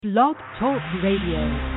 Blog Talk Radio.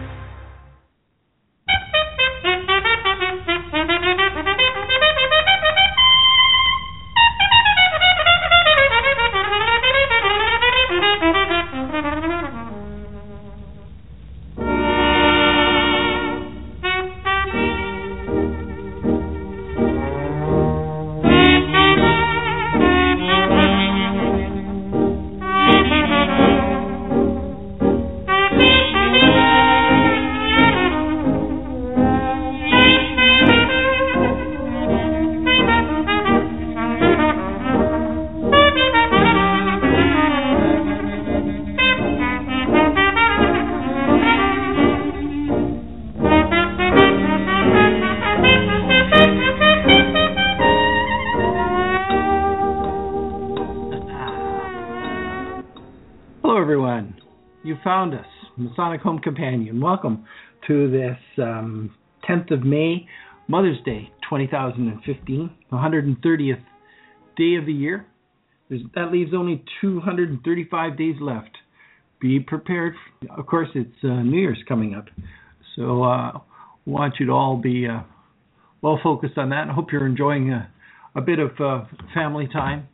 Found us, Masonic Home Companion. Welcome to this 10th of May, Mother's Day, 2015, 130th day of the year. That leaves only 235 days left. Be prepared. Of course, it's New Year's coming up. So I want you to all be well focused on that. I hope you're enjoying a bit of family time.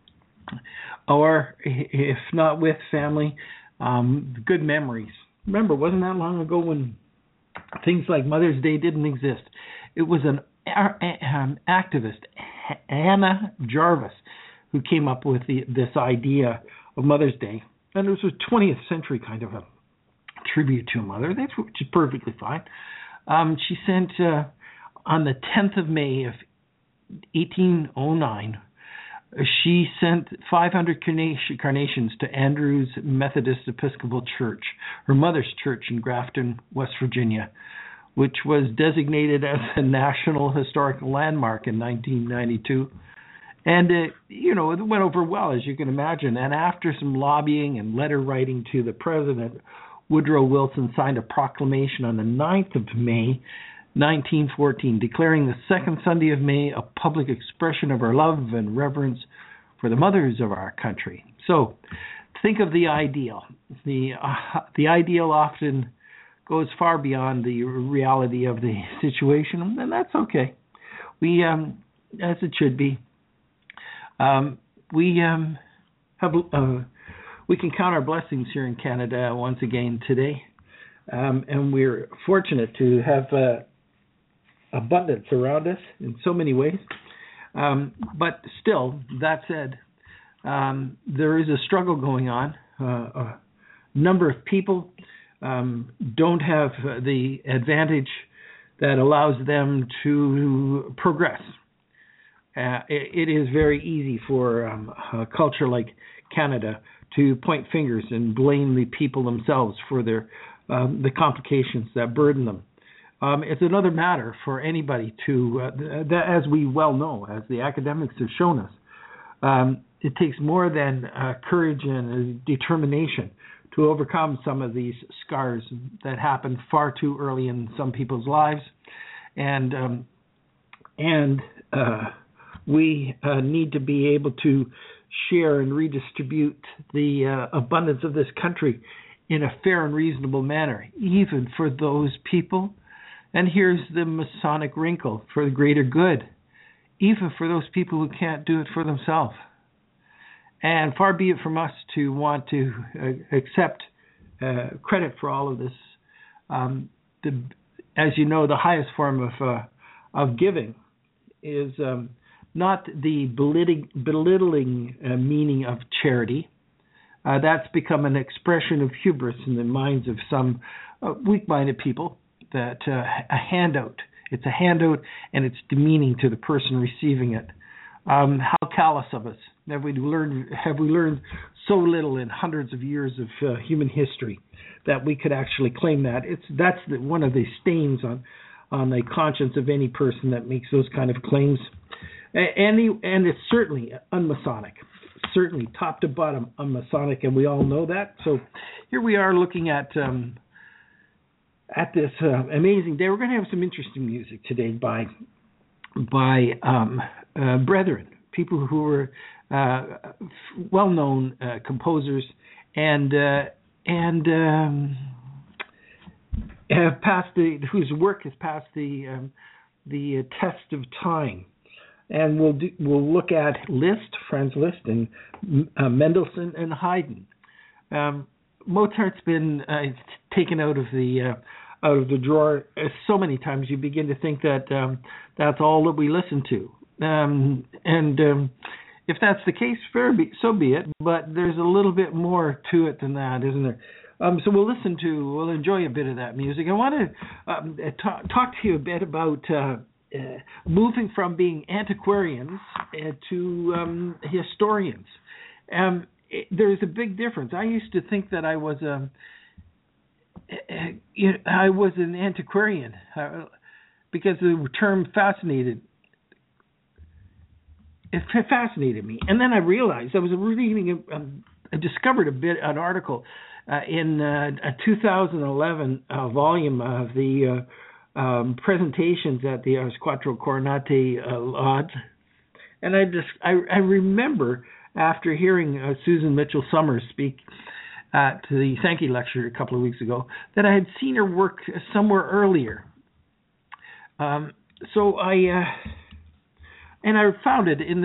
Or if not with family, good memories. Remember, wasn't that long ago when things like Mother's Day didn't exist? It was an activist, Hannah Jarvis, who came up with this idea of Mother's Day. And it was a 20th century kind of a tribute to a mother, which is perfectly fine. She sent, on the 10th of May of 1809, she sent 500 carnations to Andrews Methodist Episcopal Church, her mother's church in Grafton, West Virginia, which was designated as a National Historic Landmark in 1992. And, it went over well, as you can imagine. And after some lobbying and letter writing to the president, Woodrow Wilson signed a proclamation on the 9th of May, 1914, declaring the second Sunday of May a public expression of our love and reverence for the mothers of our country. So, think of the ideal. The ideal often goes far beyond the reality of the situation, and that's okay. We, as it should be, we can count our blessings here in Canada once again today, and we're fortunate to have abundance around us in so many ways. But still, that said, there is a struggle going on. A number of people don't have the advantage that allows them to progress. It is very easy for a culture like Canada to point fingers and blame the people themselves for the complications that burden them. It's another matter for anybody to, as we well know, as the academics have shown us, it takes more than courage and determination to overcome some of these scars that happen far too early in some people's lives. And we need to be able to share and redistribute the abundance of this country in a fair and reasonable manner, even for those people. And here's the Masonic wrinkle: for the greater good, even for those people who can't do it for themselves. And far be it from us to want to accept credit for all of this. As you know, the highest form of giving is not the belittling meaning of charity. That's become an expression of hubris in the minds of some weak-minded people. That a handout. It's a handout, and it's demeaning to the person receiving it. How callous of us have we learned so little in hundreds of years of human history that we could actually claim that? That's one of the stains on the conscience of any person that makes those kind of claims, and it's certainly unmasonic. Certainly top to bottom unmasonic, and we all know that. So here we are looking at this amazing day. We're going to have some interesting music today by brethren, people who were well-known composers, and and whose work has passed the test of time. And we'll look at Liszt, Franz Liszt, and Mendelssohn and Haydn. Mozart's been taken out of the drawer so many times you begin to think that that's all that we listen to. If that's the case, so be it. But there's a little bit more to it than that, isn't there? So we'll enjoy a bit of that music. I want to talk to you a bit about moving from being antiquarians to historians. There's a big difference. I used to think that I was an antiquarian because the term fascinated me. And then I realized I was reading, I discovered an article in a 2011 volume of the presentations at the Ars Quattro Coronati Lodge. And I remember after hearing Susan Mitchell Summers speak to the Sankey lecture a couple of weeks ago that I had seen her work somewhere earlier. So I found it in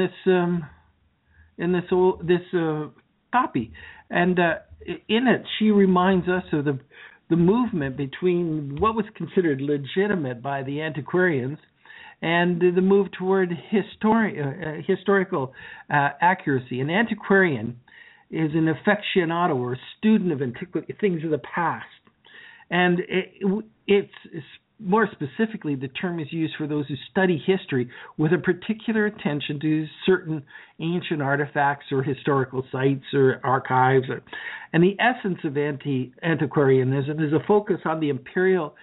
this copy, and in it she reminds us of the movement between what was considered legitimate by the antiquarians and the move toward historical accuracy. An antiquarian is an aficionado or a student of antiquity, things of the past. And it's more specifically, the term is used for those who study history with a particular attention to certain ancient artifacts or historical sites or archives. And the essence of antiquarianism is a focus on the empirical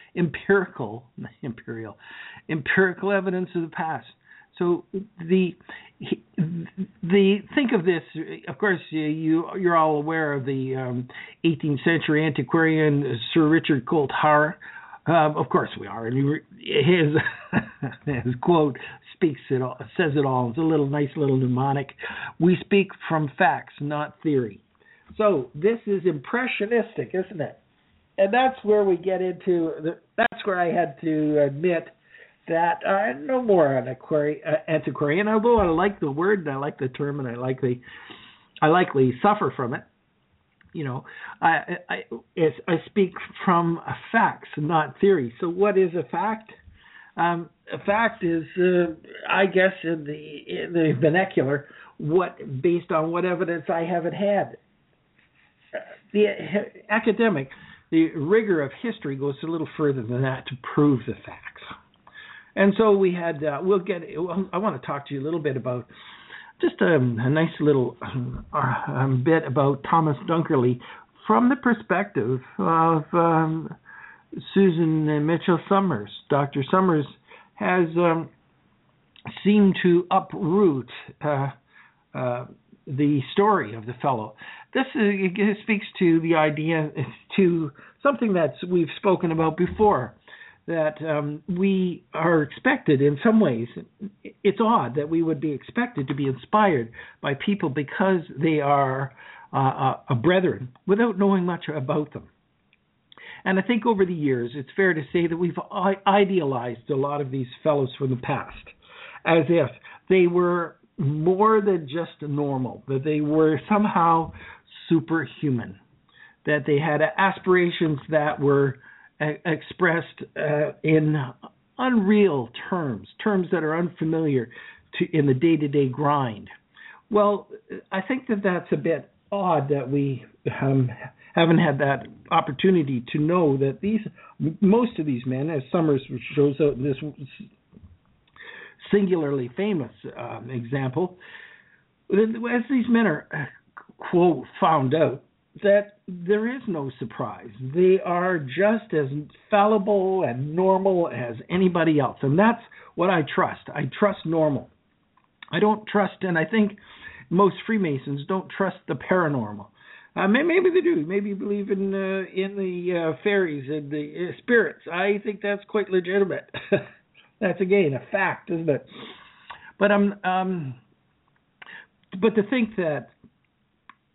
evidence of the past. So think of this. Of course, you're all aware of the 18th century antiquarian Sir Richard Colt Hare. Of course we are. And his quote speaks it all, says it all. It's a nice little mnemonic. We speak from facts, not theory. So this is impressionistic, isn't it? And that's where we get into that's where I had to admit that I'm no more an antiquarian, although I like the word and I like the term and I likely suffer from it. You know, I speak from facts, not theory. So what is a fact? A fact is, I guess, in the vernacular, based on what evidence I haven't had. The academic, the rigor of history goes a little further than that to prove the facts. And so we had, I want to talk to you a little bit about just a nice little bit about Thomas Dunkerley from the perspective of Susan Mitchell Summers. Dr. Summers has seemed to uproot the story of the fellow. This speaks to the idea, to something that we've spoken about before, that we are expected in some ways. It's odd that we would be expected to be inspired by people because they are a brethren without knowing much about them. And I think over the years, it's fair to say that we've idealized a lot of these fellows from the past as if they were more than just normal, that they were somehow superhuman, that they had aspirations that were expressed in unreal terms that are unfamiliar in the day-to-day grind. Well, I think that's a bit odd that we haven't had that opportunity to know that most of these men, as Summers shows out in this singularly famous example, as these men are, quote, found out, that there is no surprise. They are just as fallible and normal as anybody else. And that's what I trust. I trust normal. I don't trust, and I think most Freemasons don't trust the paranormal. Maybe they do. Maybe you believe in the fairies and the spirits. I think that's quite legitimate. That's, again, a fact, isn't it? But to think that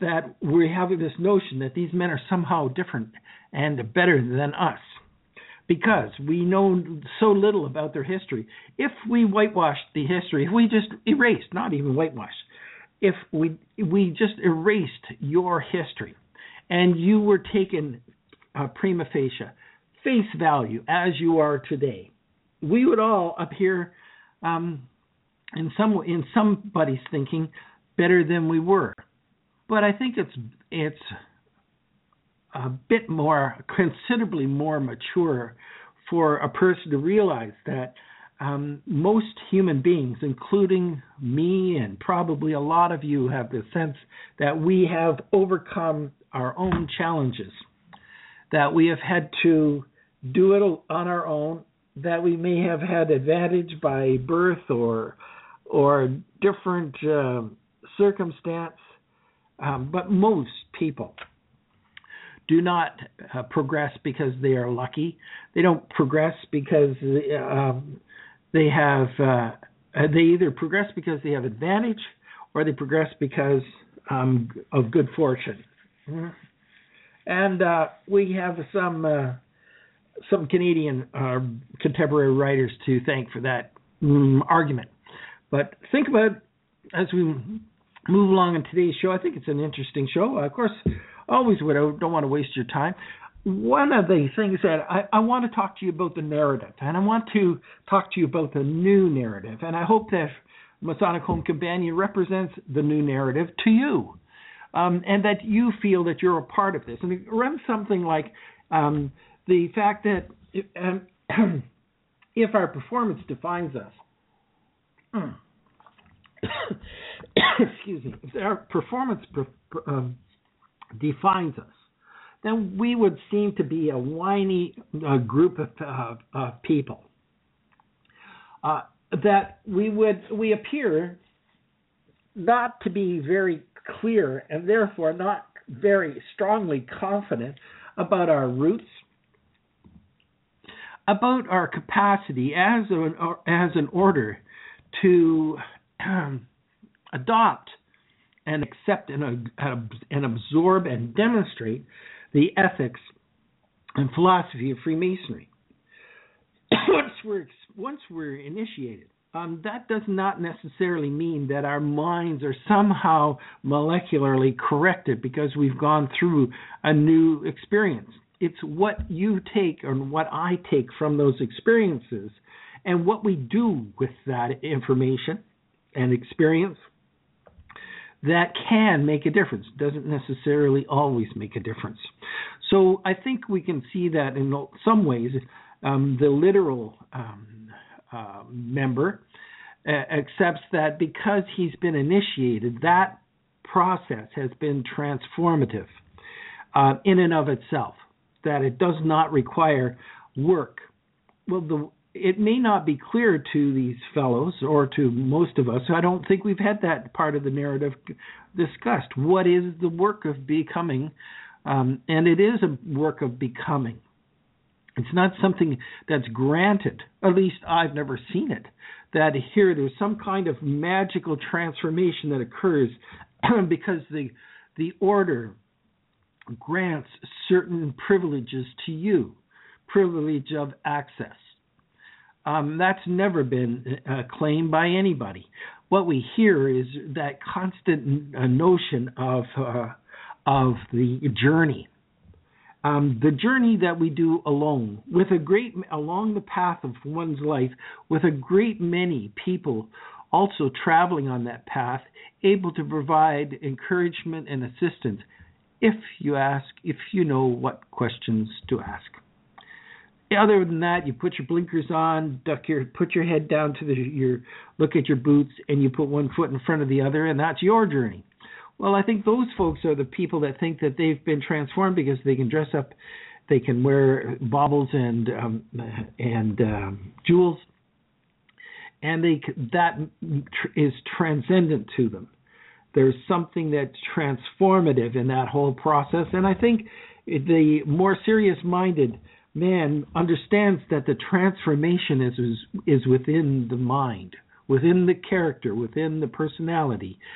that we have this notion that these men are somehow different and better than us because we know so little about their history. If we whitewashed the history, if we just erased, not even whitewashed, if we just erased your history and you were taken prima facie, face value as you are today, we would all appear in somebody's thinking better than we were. But I think it's a bit more, considerably more mature for a person to realize that most human beings, including me and probably a lot of you, have the sense that we have overcome our own challenges, that we have had to do it on our own, that we may have had advantage by birth or different circumstance, but most people do not progress because they are lucky. They don't progress because they either progress because they have advantage or they progress because of good fortune. And we have some Canadian contemporary writers to thank for that argument. But think about, as we move along in today's show, I think it's an interesting show. Of course, always don't want to waste your time. One of the things that I want to talk to you about the narrative, and I want to talk to you about the new narrative, and I hope that Masonic Home Companion represents the new narrative to you, and that you feel that you're a part of this. And it runs something like the fact that if our performance defines us, excuse me, if our performance defines us, then we would seem to be a whiny group of people. That we appear not to be very clear and therefore not very strongly confident about our roots, about our capacity as an order to adopt and accept and absorb and demonstrate the ethics and philosophy of Freemasonry. Once we're initiated, that does not necessarily mean that our minds are somehow molecularly corrected because we've gone through a new experience. It's what you take and what I take from those experiences and what we do with that information and experience that can make a difference. Doesn't necessarily always make a difference. So I think we can see that in some ways the literal member accepts that because he's been initiated, that process has been transformative in and of itself, that it does not require work. Well, it may not be clear to these fellows or to most of us. I don't think we've had that part of the narrative discussed. What is the work of becoming? And it is a work of becoming. It's not something that's granted. At least I've never seen it. That here there's some kind of magical transformation that occurs because the order grants certain privileges to you, privilege of access. That's never been claimed by anybody. What we hear is that constant notion of the journey. The journey that we do alone, along the path of one's life, with a great many people also traveling on that path, able to provide encouragement and assistance if you know what questions to ask. Other than that, you put your blinkers on, put your head down to look at your boots, and you put one foot in front of the other, and that's your journey. Well, I think those folks are the people that think that they've been transformed because they can dress up, they can wear baubles and jewels, and that is transcendent to them. There's something that's transformative in that whole process, and I think the more serious-minded man understands that the transformation is within the mind, within the character, within the personality.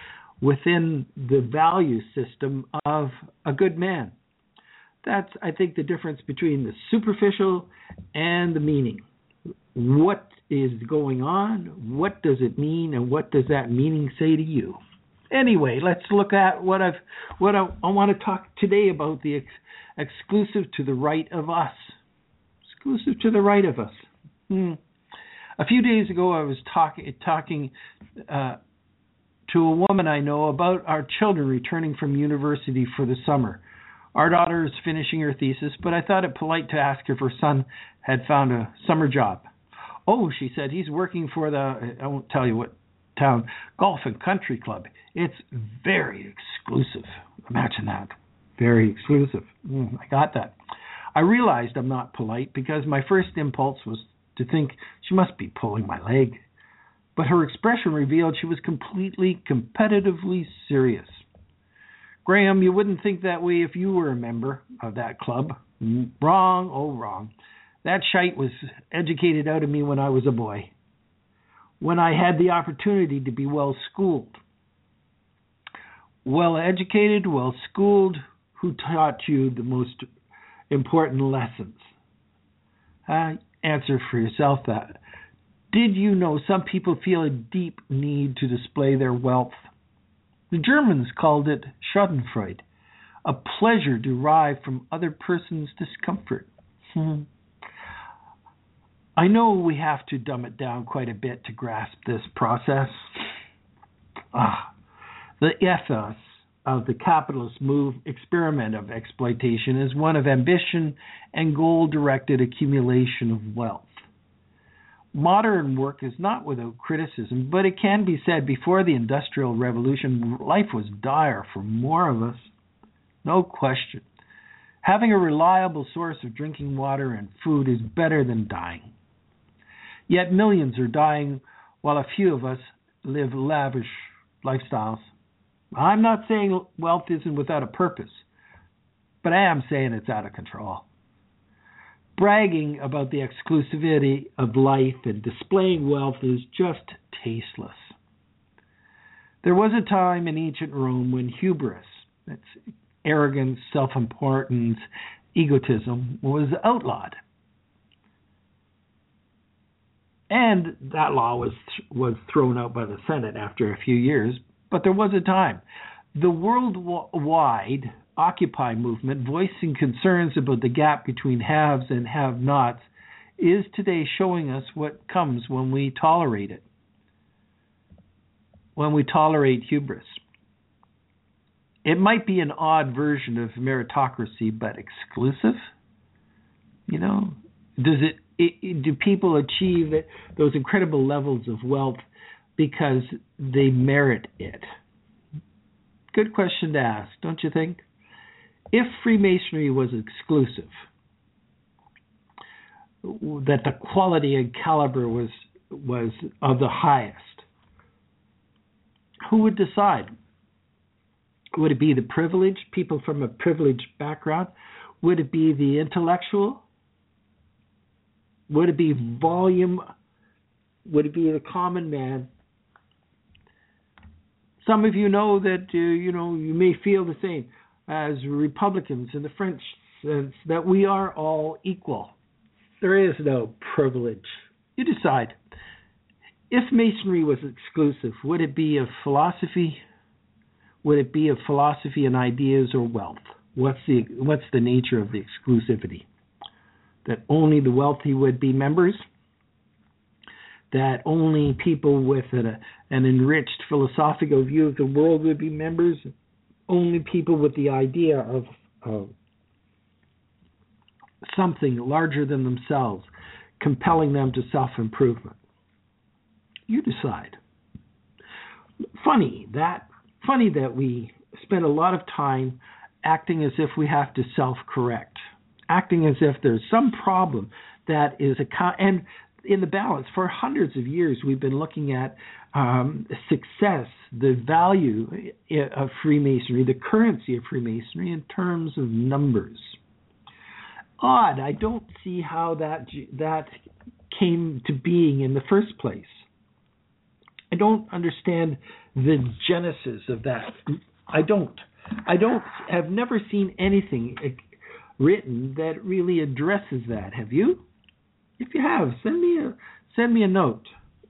within the value system of a good man. That's, I think, the difference between the superficial and the meaning. What is going on? What does it mean? And what does that meaning say to you? Anyway, let's look at what I want to talk today about, the exclusive to the right of us. Exclusive to the right of us. A few days ago, I was talking to a woman I know about our children returning from university for the summer. Our daughter is finishing her thesis, but I thought it polite to ask if her son had found a summer job. Oh, she said, he's working for the, I won't tell you what town, Golf and Country Club. It's very exclusive. Imagine that. Very exclusive. I got that. I realized I'm not polite because my first impulse was to think she must be pulling my leg. But her expression revealed she was completely competitively serious. Graham, you wouldn't think that way if you were a member of that club. Wrong, oh wrong. That shite was educated out of me when I was a boy, when I had the opportunity to be well-schooled. Well-educated, well-schooled, who taught you the most important lessons? Answer for yourself that. Did you know some people feel a deep need to display their wealth? The Germans called it Schadenfreude, a pleasure derived from other person's discomfort. I know we have to dumb it down quite a bit to grasp this process. The ethos of the capitalist experiment of exploitation is one of ambition and goal-directed accumulation of wealth. Modern work is not without criticism, but it can be said before the Industrial Revolution, life was dire for more of us. No question. Having a reliable source of drinking water and food is better than dying. Yet millions are dying while a few of us live lavish lifestyles. I'm not saying wealth isn't without a purpose, but I am saying it's out of control. Bragging about the exclusivity of life and displaying wealth is just tasteless. There was a time in ancient Rome when hubris, that's arrogance, self-importance, egotism, was outlawed. And that law was thrown out by the Senate after a few years, but there was a time. The worldwide Occupy movement, voicing concerns about the gap between haves and have-nots, is today showing us what comes when we tolerate it. When we tolerate hubris. It might be an odd version of meritocracy, but exclusive? You know, do people achieve those incredible levels of wealth because they merit it? Good question to ask, don't you think? If Freemasonry was exclusive, that the quality and caliber was of the highest, who would decide? Would it be the privileged, people from a privileged background? Would it be the intellectual? Would it be volume? Would it be the common man? Some of you know that you may feel the same as Republicans in the French sense, that we are all equal. There is no privilege. You decide. If Masonry was exclusive, would it be of philosophy? Would it be of philosophy and ideas or wealth? What's the nature of the exclusivity? That only the wealthy would be members? That only people with an enriched philosophical view of the world would be members? Only people with the idea of something larger than themselves, compelling them to self-improvement? You decide. Funny that we spend a lot of time acting as if we have to self-correct, acting as if there's some problem that is and in the balance. For hundreds of years, we've been looking at success, the value of Freemasonry, the currency of Freemasonry in terms of numbers. Odd, I don't see how that came to being in the first place. I don't understand the genesis of that. I have never seen anything written that really addresses that. Have you? If you have, send me a note.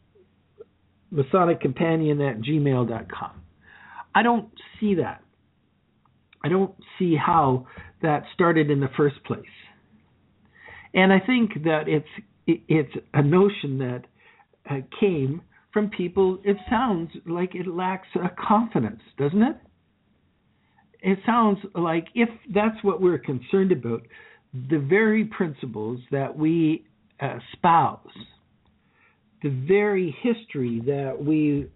MasonicCompanion@gmail.com. I don't see that. I don't see how that started in the first place. And I think that it's a notion that came from people. It sounds like it lacks confidence, doesn't it? It sounds like, if that's what we're concerned about, the very principles that we espouse, the very history that we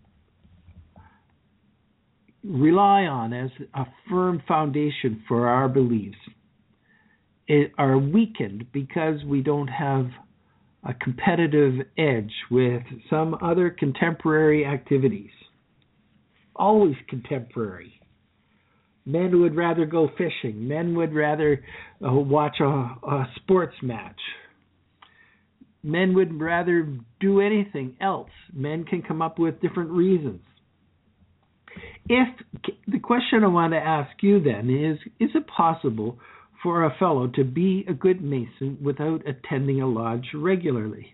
rely on as a firm foundation for our beliefs, are weakened because we don't have a competitive edge with some other contemporary activities. Always contemporary. Men would rather go fishing. Men would rather watch a sports match. Men would rather do anything else. Men can come up with different reasons. The question I want to ask you then is it possible for a fellow to be a good Mason without attending a lodge regularly?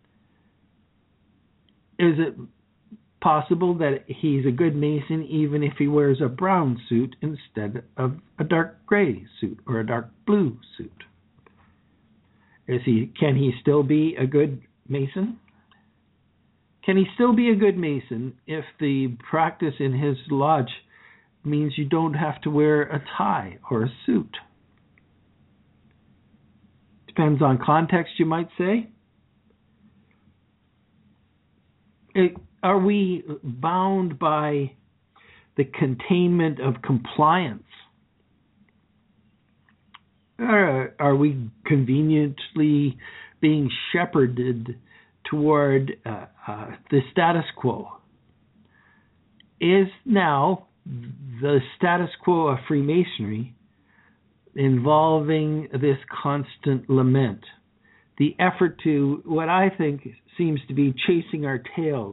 Is it possible that he's a good Mason even if he wears a brown suit instead of a dark gray suit or a dark blue suit? Can he still be a good Mason? Can he still be a good Mason if the practice in his lodge means you don't have to wear a tie or a suit? Depends on context, you might say. Are we bound by the containment of compliance? Are we conveniently being shepherded toward the status quo? Is now the status quo of Freemasonry involving this constant lament, the effort to what I think seems to be chasing our tails,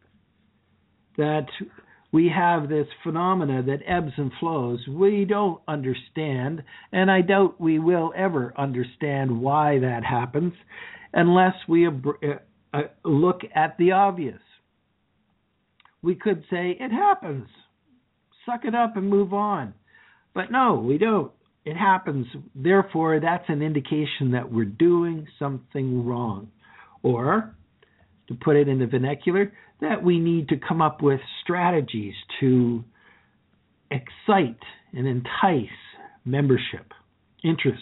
that we have this phenomena that ebbs and flows. We don't understand, and I doubt we will ever understand why that happens unless we look at the obvious. We could say, it happens. Suck it up and move on. But no, we don't. It happens. Therefore, that's an indication that we're doing something wrong. Or, to put it in the vernacular, that we need to come up with strategies to excite and entice membership, interest.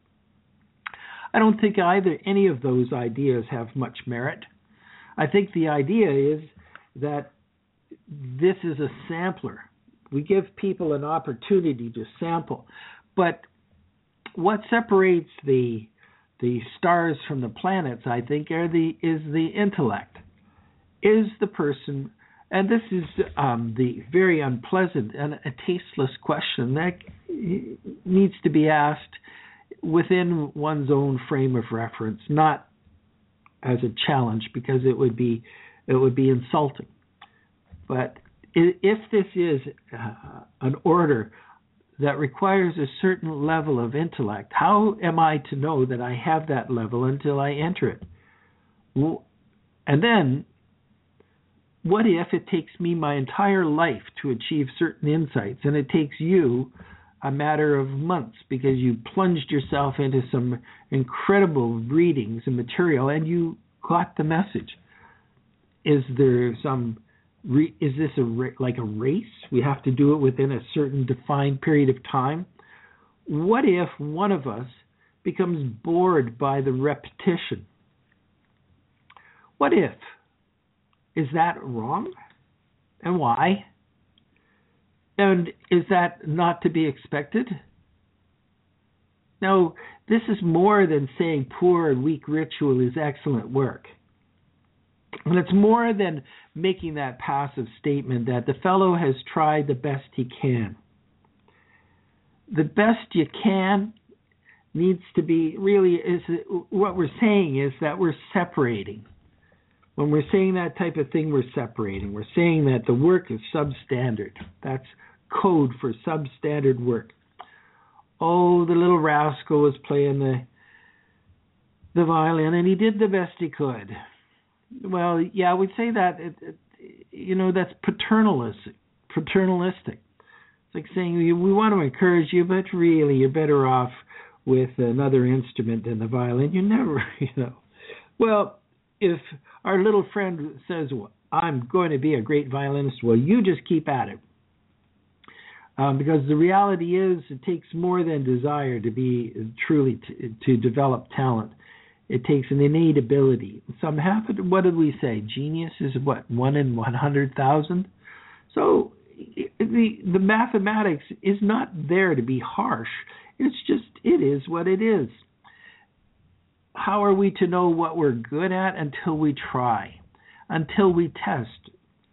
I don't think any of those ideas have much merit. I think the idea is that this is a sampler. We give people an opportunity to sample. But what separates the stars from the planets, I think, is the intellect. Is the person, and this is the very unpleasant and a tasteless question that needs to be asked within one's own frame of reference, not as a challenge, because it would be insulting. But if this is an order that requires a certain level of intellect, how am I to know that I have that level until I enter it? And then, what if it takes me my entire life to achieve certain insights, and it takes you a matter of months because you plunged yourself into some incredible readings and material and you got the message? Is there some... Is this like a race? We have to do it within a certain defined period of time? What if one of us becomes bored by the repetition? What if? Is that wrong? And why? And is that not to be expected? No, this is more than saying poor and weak ritual is excellent work. And it's more than making that passive statement that the fellow has tried the best he can. The best you can needs to be really, what we're saying is that we're separating. When we're saying that type of thing, we're separating. We're saying that the work is substandard. That's code for substandard work. Oh, the little rascal was playing the violin, and he did the best he could. Well, yeah, we'd say that, that's paternalistic. It's like saying, we want to encourage you, but really you're better off with another instrument than the violin. You never, Well, if our little friend says, well, I'm going to be a great violinist, well, you just keep at it. Because the reality is it takes more than desire to be truly to develop talent. It takes an innate ability. Some happen. What did we say? Genius is what, 1 in 100,000? So the mathematics is not there to be harsh. It's just, it is what it is. How are we to know what we're good at until we try, until we test?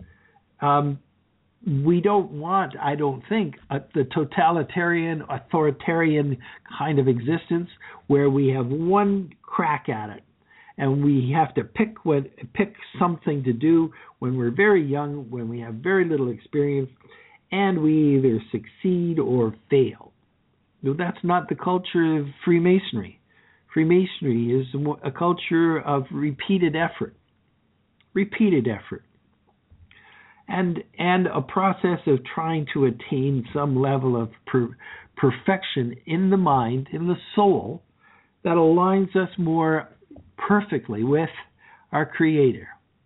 We don't want, I don't think, the totalitarian, authoritarian kind of existence where we have one crack at it and we have to pick something to do when we're very young, when we have very little experience, and we either succeed or fail. No, that's not the culture of Freemasonry. Freemasonry is a culture of repeated effort. And a process of trying to attain some level of perfection in the mind, in the soul, that aligns us more perfectly with our Creator.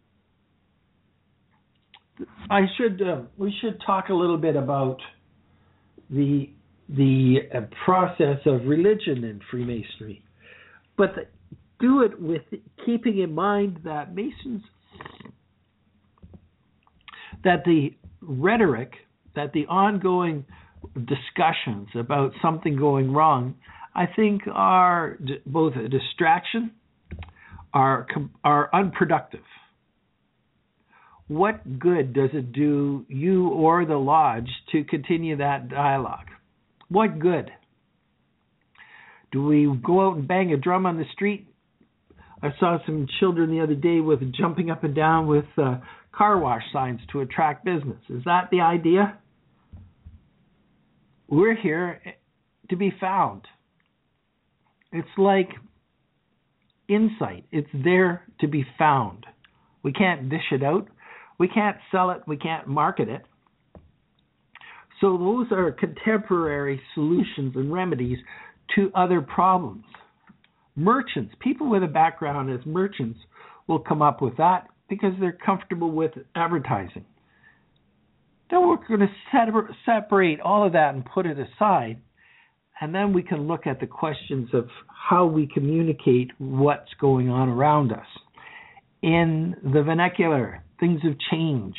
We should talk a little bit about the process of religion in Freemasonry, but do it with keeping in mind that Masons, that the rhetoric, that the ongoing discussions about something going wrong, I think are both a distraction, are unproductive. What good does it do you or the lodge to continue that dialogue? What good? Do we go out and bang a drum on the street? I saw some children the other day with jumping up and down with car wash signs to attract business. Is that the idea? We're here to be found. It's like insight. It's there to be found. We can't dish it out. We can't sell it. We can't market it. So those are contemporary solutions and remedies to other problems. Merchants, people with a background as merchants will come up with that because they're comfortable with advertising. Then we're going to separate all of that and put it aside, and then we can look at the questions of how we communicate what's going on around us. In the vernacular, things have changed.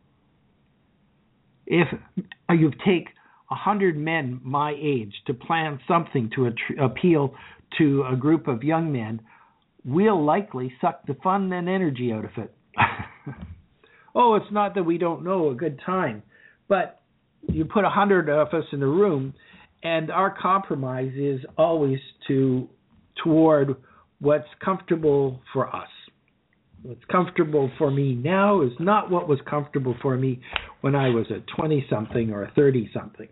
If you take 100 men my age to plan something to appeal to a group of young men, we'll likely suck the fun and energy out of it. Oh, it's not that we don't know a good time, but you put 100 of us in the room, and our compromise is always toward what's comfortable for us. What's comfortable for me now is not what was comfortable for me when I was a 20-something or a 30-something.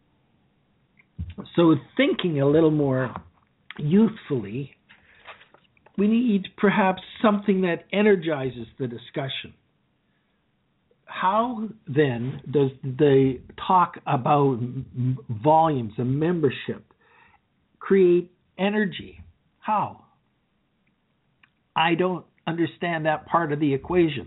So thinking a little more youthfully, we need perhaps something that energizes the discussion. How then does the talk about volumes and membership create energy? How? I don't understand that part of the equation.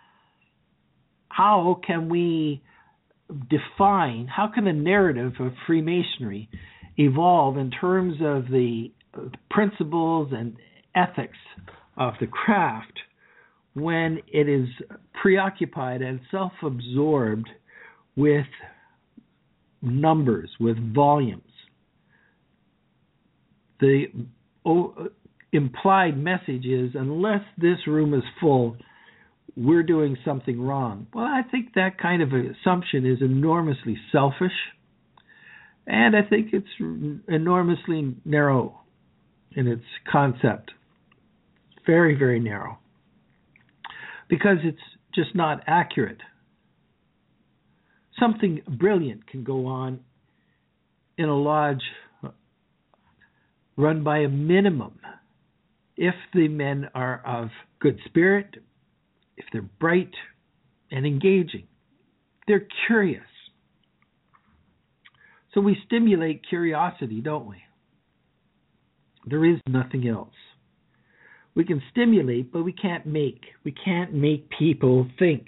How can we define, how can the narrative of Freemasonry evolve in terms of the principles and ethics of the craft when it is preoccupied and self-absorbed with numbers, with volumes? The implied message is, unless this room is full, we're doing something wrong. Well, I think that kind of assumption is enormously selfish, and I think it's enormously narrow in its concept. Very, very narrow. because it's just not accurate. Something brilliant can go on in a lodge run by a minimum if the men are of good spirit, if they're bright and engaging. They're curious. So we stimulate curiosity, don't we? There is nothing else. We can stimulate, but we can't make. We can't make people think.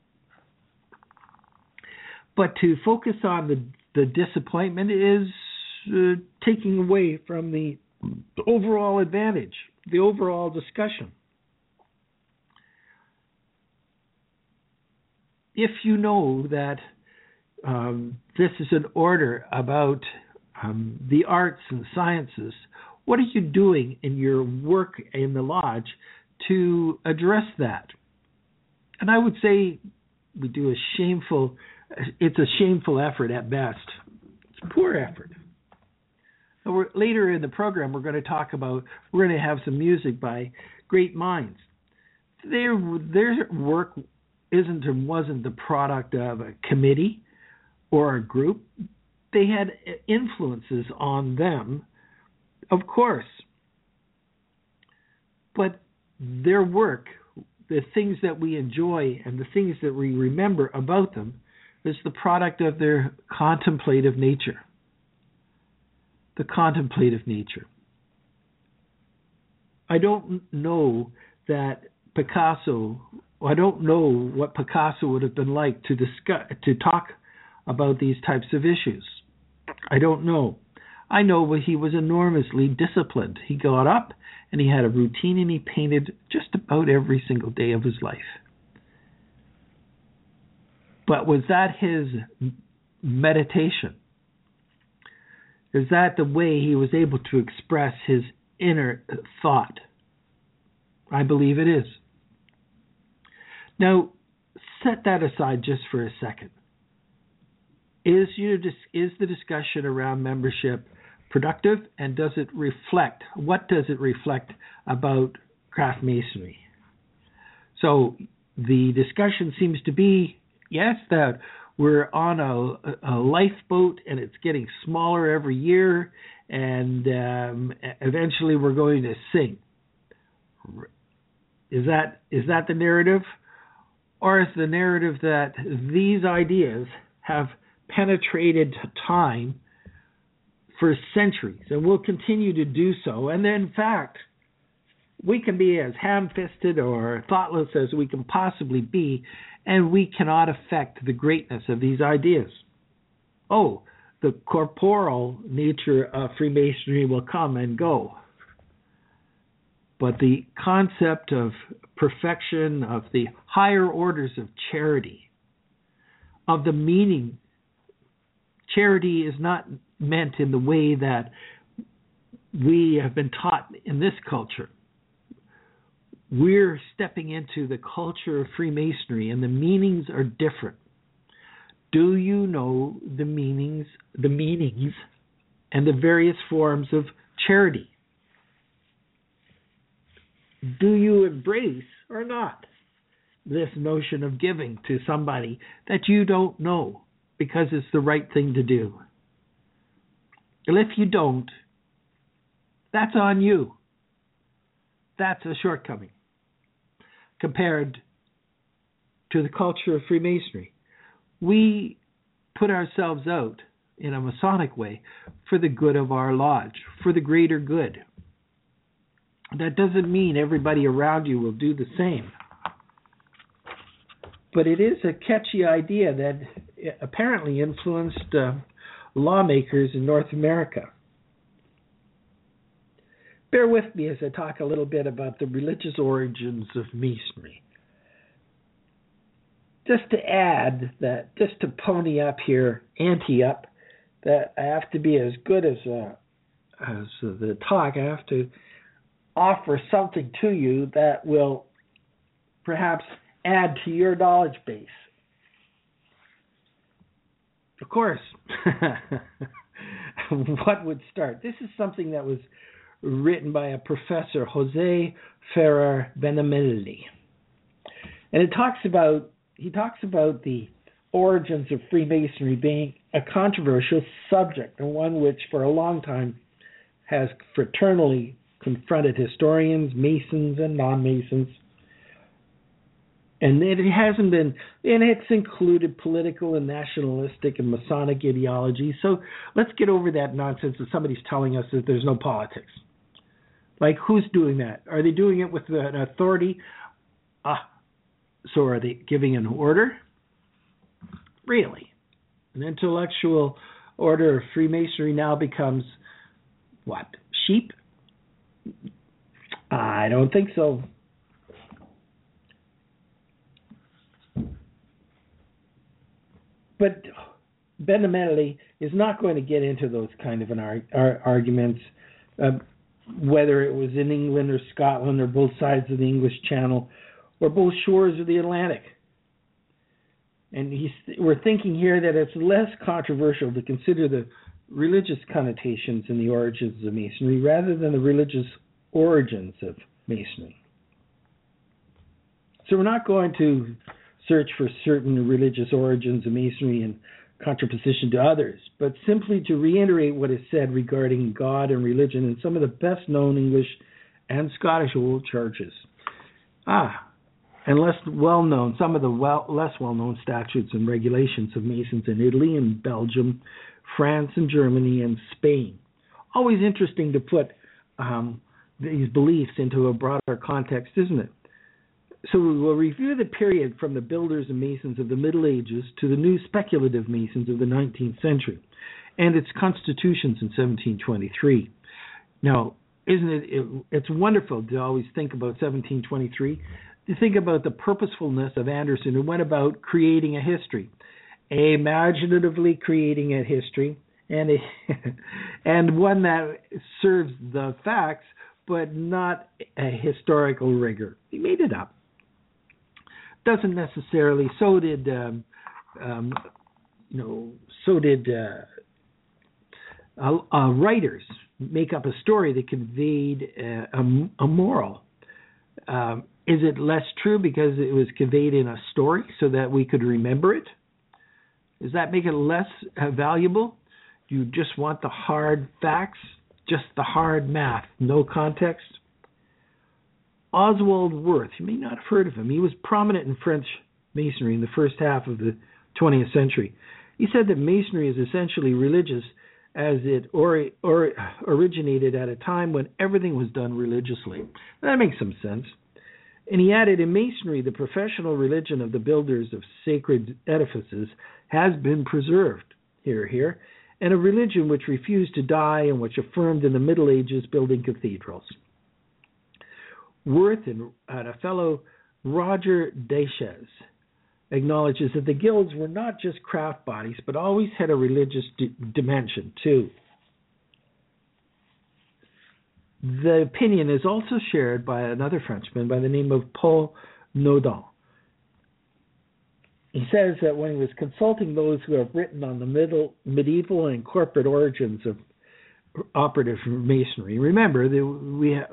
But to focus on the disappointment is taking away from the overall advantage, the overall discussion. If you know that this is an order about the arts and sciences, what are you doing in your work in the lodge to address that? And I would say we do it's a shameful effort at best. It's poor effort. Later in the program, we're going to have some music by great minds. Their work isn't and wasn't the product of a committee or a group. They had influences on them, of course. But their work, the things that we enjoy and the things that we remember about them, is the product of their contemplative nature. The contemplative nature. I don't know that I don't know what Picasso would have been like to talk about these types of issues. I don't know. I know he was enormously disciplined. He got up and he had a routine and he painted just about every single day of his life. But was that his meditation? Is that the way he was able to express his inner thought? I believe it is. Now, set that aside just for a second. Is the discussion around membership productive, and what does it reflect about craft masonry? So the discussion seems to be, yes, that we're on a lifeboat and it's getting smaller every year, and eventually we're going to sink. Is that the narrative? Or is the narrative that these ideas have penetrated time for centuries and will continue to do so? And in fact, we can be as ham-fisted or thoughtless as we can possibly be, and we cannot affect the greatness of these ideas. Oh, the corporal nature of Freemasonry will come and go. But the concept of perfection, of the higher orders of charity, of the meaning, charity is not meant in the way that we have been taught in this culture. We're stepping into the culture of Freemasonry, and the meanings are different. Do you know the meanings and the various forms of charity? Do you embrace or not this notion of giving to somebody that you don't know because it's the right thing to do? And if you don't, that's on you. That's a shortcoming compared to the culture of Freemasonry. We put ourselves out in a Masonic way for the good of our lodge, for the greater good. That doesn't mean everybody around you will do the same. But it is a catchy idea that apparently influenced lawmakers in North America. Bear with me as I talk a little bit about the religious origins of Masonry. Just to add that, just to pony up here, ante up, that I have to be as good as the talk. I have to offer something to you that will perhaps add to your knowledge base. Of course, what would start? This is something that was written by a professor, Jose Ferrer Benamelli. And he talks about the origins of Freemasonry being a controversial subject, and one which for a long time has fraternally confronted historians, Masons, and non-Masons. And it's included political and nationalistic and Masonic ideology. So let's get over that nonsense that somebody's telling us that there's no politics. Like, who's doing that? Are they doing it with an authority? So are they giving an order? Really? An intellectual order of Freemasonry now becomes what? Sheep? I don't think so. But Benemetti is not going to get into those kind of arguments, whether it was in England or Scotland or both sides of the English Channel or both shores of the Atlantic. And we're thinking here that it's less controversial to consider the religious connotations in the origins of Masonry rather than the religious origins of Masonry. So we're not going to search for certain religious origins of Masonry in contraposition to others, but simply to reiterate what is said regarding God and religion in some of the best-known English and Scottish old churches. And less well-known, some of the less well-known statutes and regulations of Masons in Italy and Belgium, France and Germany and Spain. Always interesting to put these beliefs into a broader context, isn't it? So we will review the period from the builders and Masons of the Middle Ages to the new speculative Masons of the 19th century and its constitutions in 1723. Now, it's wonderful to always think about 1723, to think about the purposefulness of Anderson, who went about creating a history, imaginatively creating a history, and one that serves the facts, but not a historical rigor. He made it up. Doesn't necessarily. So did writers make up a story that conveyed a moral. Is it less true because it was conveyed in a story so that we could remember it? Does that make it less valuable? Do you just want the hard facts, just the hard math, no context? Oswald Wirth, you may not have heard of him. He was prominent in French Masonry in the first half of the 20th century. He said that Masonry is essentially religious as it originated at a time when everything was done religiously. That makes some sense. And he added, in Masonry, the professional religion of the builders of sacred edifices has been preserved, here, and a religion which refused to die and which affirmed in the Middle Ages building cathedrals. Wirth and a fellow Roger Desches acknowledges that the guilds were not just craft bodies, but always had a religious dimension too. The opinion is also shared by another Frenchman by the name of Paul Naudin. He says that when he was consulting those who have written on the medieval and corporate origins of operative Masonry, remember that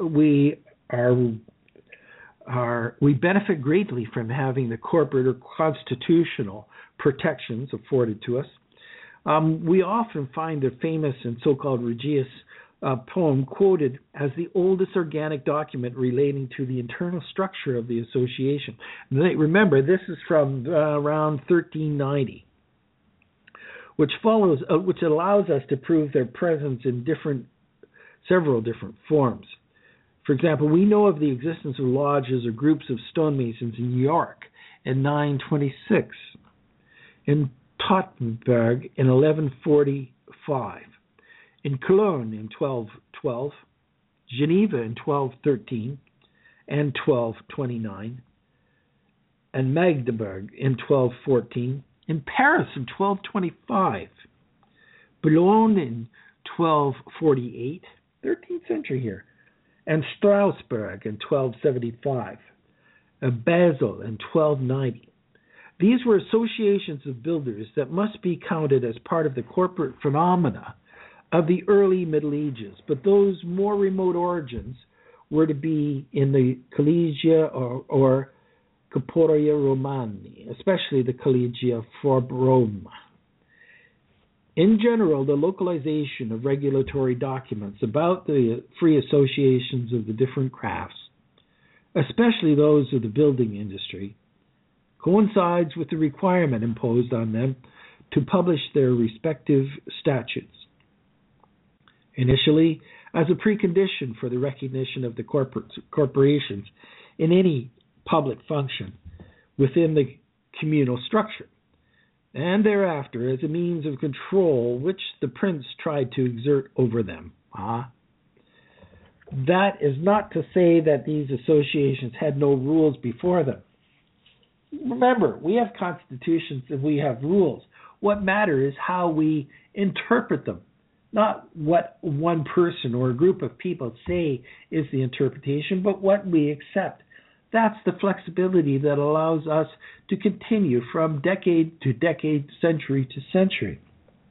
we benefit greatly from having the corporate or constitutional protections afforded to us. We often find the famous and so-called Regius poem quoted as the oldest organic document relating to the internal structure of the association. Remember, this is from around 1390, which allows us to prove their presence in several different forms. For example, we know of the existence of lodges or groups of stonemasons in York in 926, in Tottenberg in 1145, in Cologne in 1212, Geneva in 1213 and 1229, and Magdeburg in 1214, in Paris in 1225, Boulogne in 1248, 13th century here, and Strasbourg in 1275, Basel in 1290. These were associations of builders that must be counted as part of the corporate phenomena of the early Middle Ages, but those more remote origins were to be in the collegia or Corporea Romani, especially the Collegia Forbrum. In general, the localization of regulatory documents about the free associations of the different crafts, especially those of the building industry, coincides with the requirement imposed on them to publish their respective statutes. Initially, as a precondition for the recognition of the corporations in any public function within the communal structure, and thereafter as a means of control which the prince tried to exert over them. That is not to say that these associations had no rules before them. Remember, we have constitutions and we have rules. What matters is how we interpret them, not what one person or a group of people say is the interpretation, but what we accept. That's the flexibility that allows us to continue from decade to decade, century to century.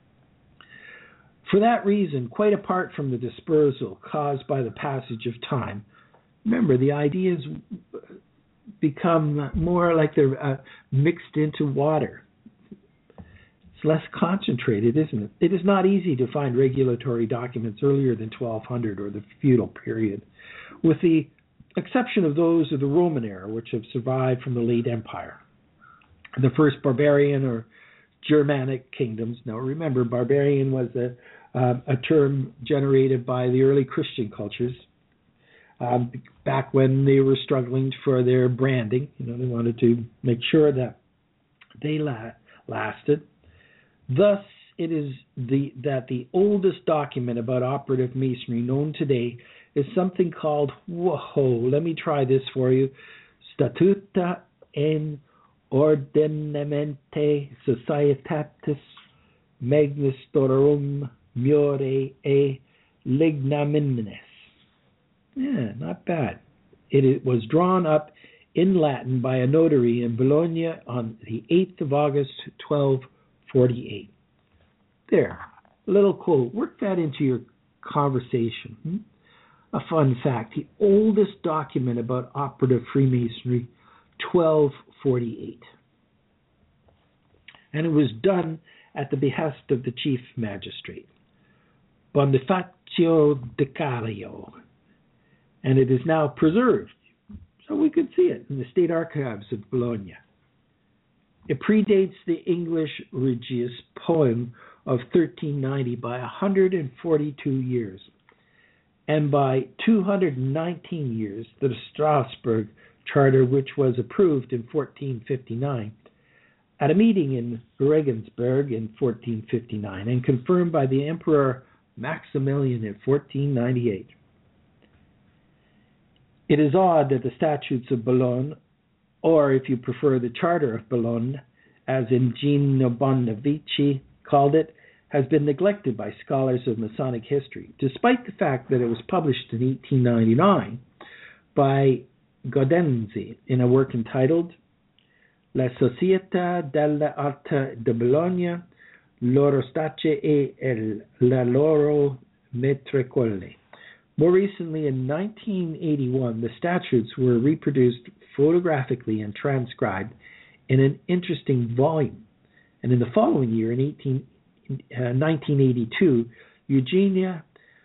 For that reason, quite apart from the dispersal caused by the passage of time, remember, the ideas become more like they're mixed into water. It's less concentrated, isn't it? It is not easy to find regulatory documents earlier than 1200 or the feudal period, with the exception of those of the Roman era, which have survived from the late Empire. The first barbarian or Germanic kingdoms. Now remember, barbarian was a term generated by the early Christian cultures back when they were struggling for their branding. They wanted to make sure that they lasted. Thus, it is that the oldest document about operative masonry known today is something called, let me try this for you, Statuta en Ordinamente Societatis Magnistorum More e Lignamines. Yeah, not bad. It was drawn up in Latin by a notary in Bologna on the 8th of August, 1248. There, a little quote. Work that into your conversation. A fun fact, the oldest document about operative Freemasonry, 1248. And it was done at the behest of the chief magistrate, Bonifacio Decario. And it is now preserved, so we could see it in the State Archives of Bologna. It predates the English Regius poem of 1390 by 142 years. And by 219 years, the Strasbourg Charter, which was approved in 1459 at a meeting in Regensburg in 1459 and confirmed by the Emperor Maximilian in 1498. It is odd that the Statutes of Bologna, or if you prefer the Charter of Bologna, as Gino Bonavici called it, has been neglected by scholars of Masonic history, despite the fact that it was published in 1899 by Gaudenzi in a work entitled La Società dell'Arte di Bologna, loro statute e la loro metricole. More recently, in 1981, the statutes were reproduced photographically and transcribed in an interesting volume. And in the following year, in 1982, Eugenia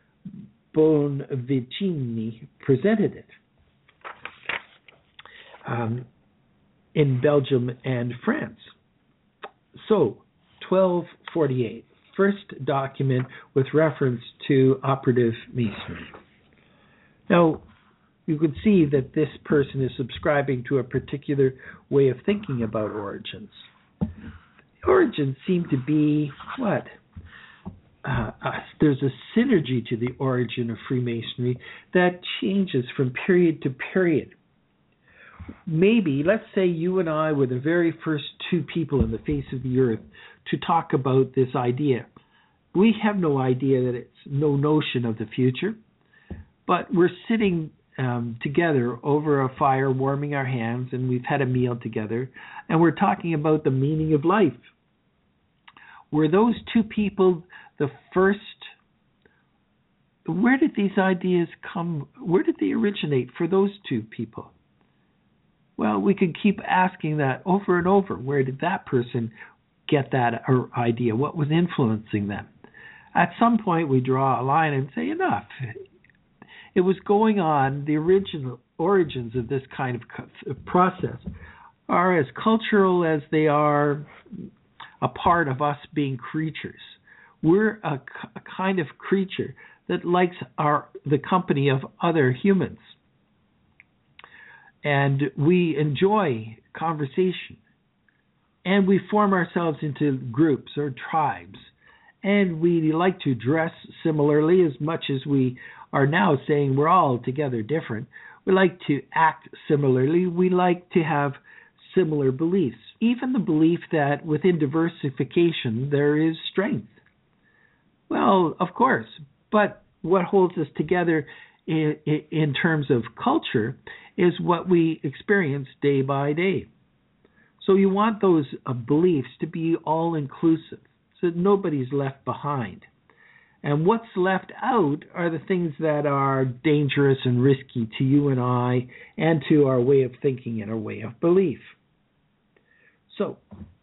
Bonvicini presented it in Belgium and France. So, 1248, first document with reference to operative masonry. Now, you can see that this person is subscribing to a particular way of thinking about origins. Origins seem to be what? There's a synergy to the origin of Freemasonry that changes from period to period. Maybe, let's say you and I were the very first two people on the face of the earth to talk about this idea. We have no idea that it's no notion of the future, but we're sitting together over a fire, warming our hands, and we've had a meal together, and we're talking about the meaning of life. Were those two people the first? Where did these ideas come? Where did they originate for those two people? Well, we could keep asking that over and over. Where did that person get that idea? What was influencing them? At some point, we draw a line and say, enough. It was going on. The original origins of this kind of process are as cultural as they are a part of us being creatures. We're a kind of creature that likes the company of other humans. And we enjoy conversation. And we form ourselves into groups or tribes. And we like to dress similarly, as much as we are now saying we're all together different. We like to act similarly. We like to have similar beliefs. Even the belief that within diversification there is strength. Well, of course. But what holds us together in terms of culture is what we experience day by day. So you want those beliefs to be all-inclusive, so that nobody's left behind. And what's left out are the things that are dangerous and risky to you and I, and to our way of thinking and our way of belief. So,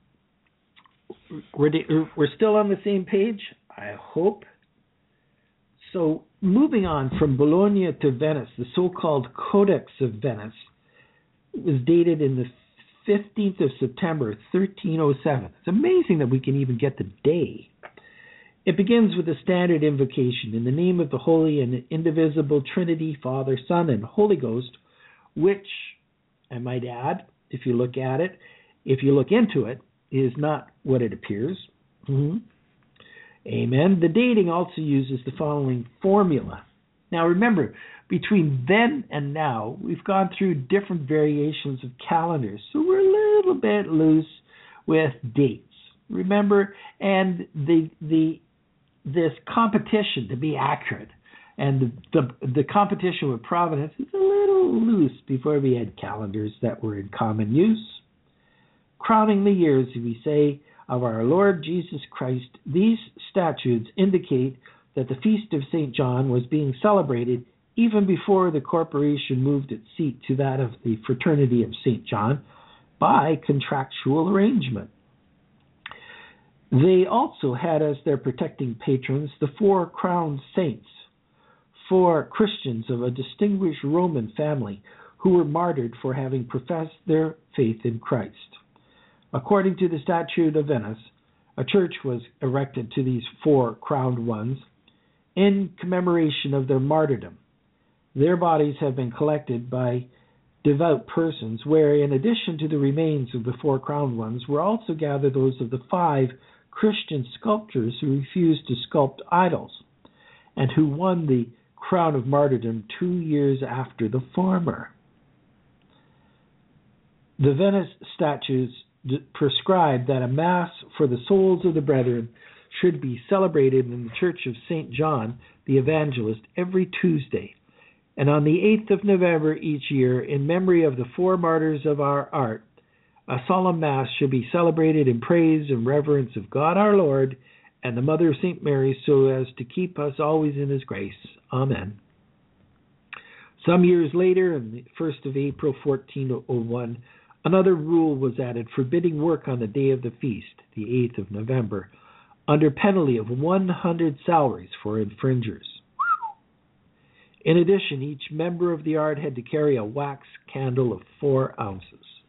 we're still on the same page, I hope. So, moving on from Bologna to Venice, the so-called Codex of Venice was dated in the 15th of September, 1307. It's amazing that we can even get the day. It begins with a standard invocation in the name of the Holy and Indivisible Trinity, Father, Son, and Holy Ghost, which, I might add, if you look at it, if you look into it, is not what it appears. Amen. The dating also uses the following formula. Now remember, between then and now, we've gone through different variations of calendars, so we're a little bit loose with dates. Remember, and this competition to be accurate, and the competition with Providence is a little loose before we had calendars that were in common use. Crowning the years, we say, of our Lord Jesus Christ, these statutes indicate that the Feast of St. John was being celebrated even before the corporation moved its seat to that of the Fraternity of St. John by contractual arrangement. They also had as their protecting patrons the 4 crowned saints, 4 Christians of a distinguished Roman family who were martyred for having professed their faith in Christ. According to the Statute of Venice, a church was erected to these 4 crowned ones in commemoration of their martyrdom. Their bodies have been collected by devout persons, where in addition to the remains of the 4 crowned ones were also gathered those of the 5 Christian sculptors who refused to sculpt idols, and who won the crown of martyrdom 2 years after the former. The Venice statutes prescribe that a Mass for the souls of the brethren should be celebrated in the Church of St. John the Evangelist every Tuesday, and on the 8th of November each year, in memory of the 4 martyrs of our art, a solemn Mass should be celebrated in praise and reverence of God our Lord and the Mother of St. Mary, so as to keep us always in His grace. Amen. Some years later, on the 1st of April 1401, another rule was added forbidding work on the day of the feast, the 8th of November, under penalty of 100 salaries for infringers. In addition, each member of the art had to carry a wax candle of 4 ounces.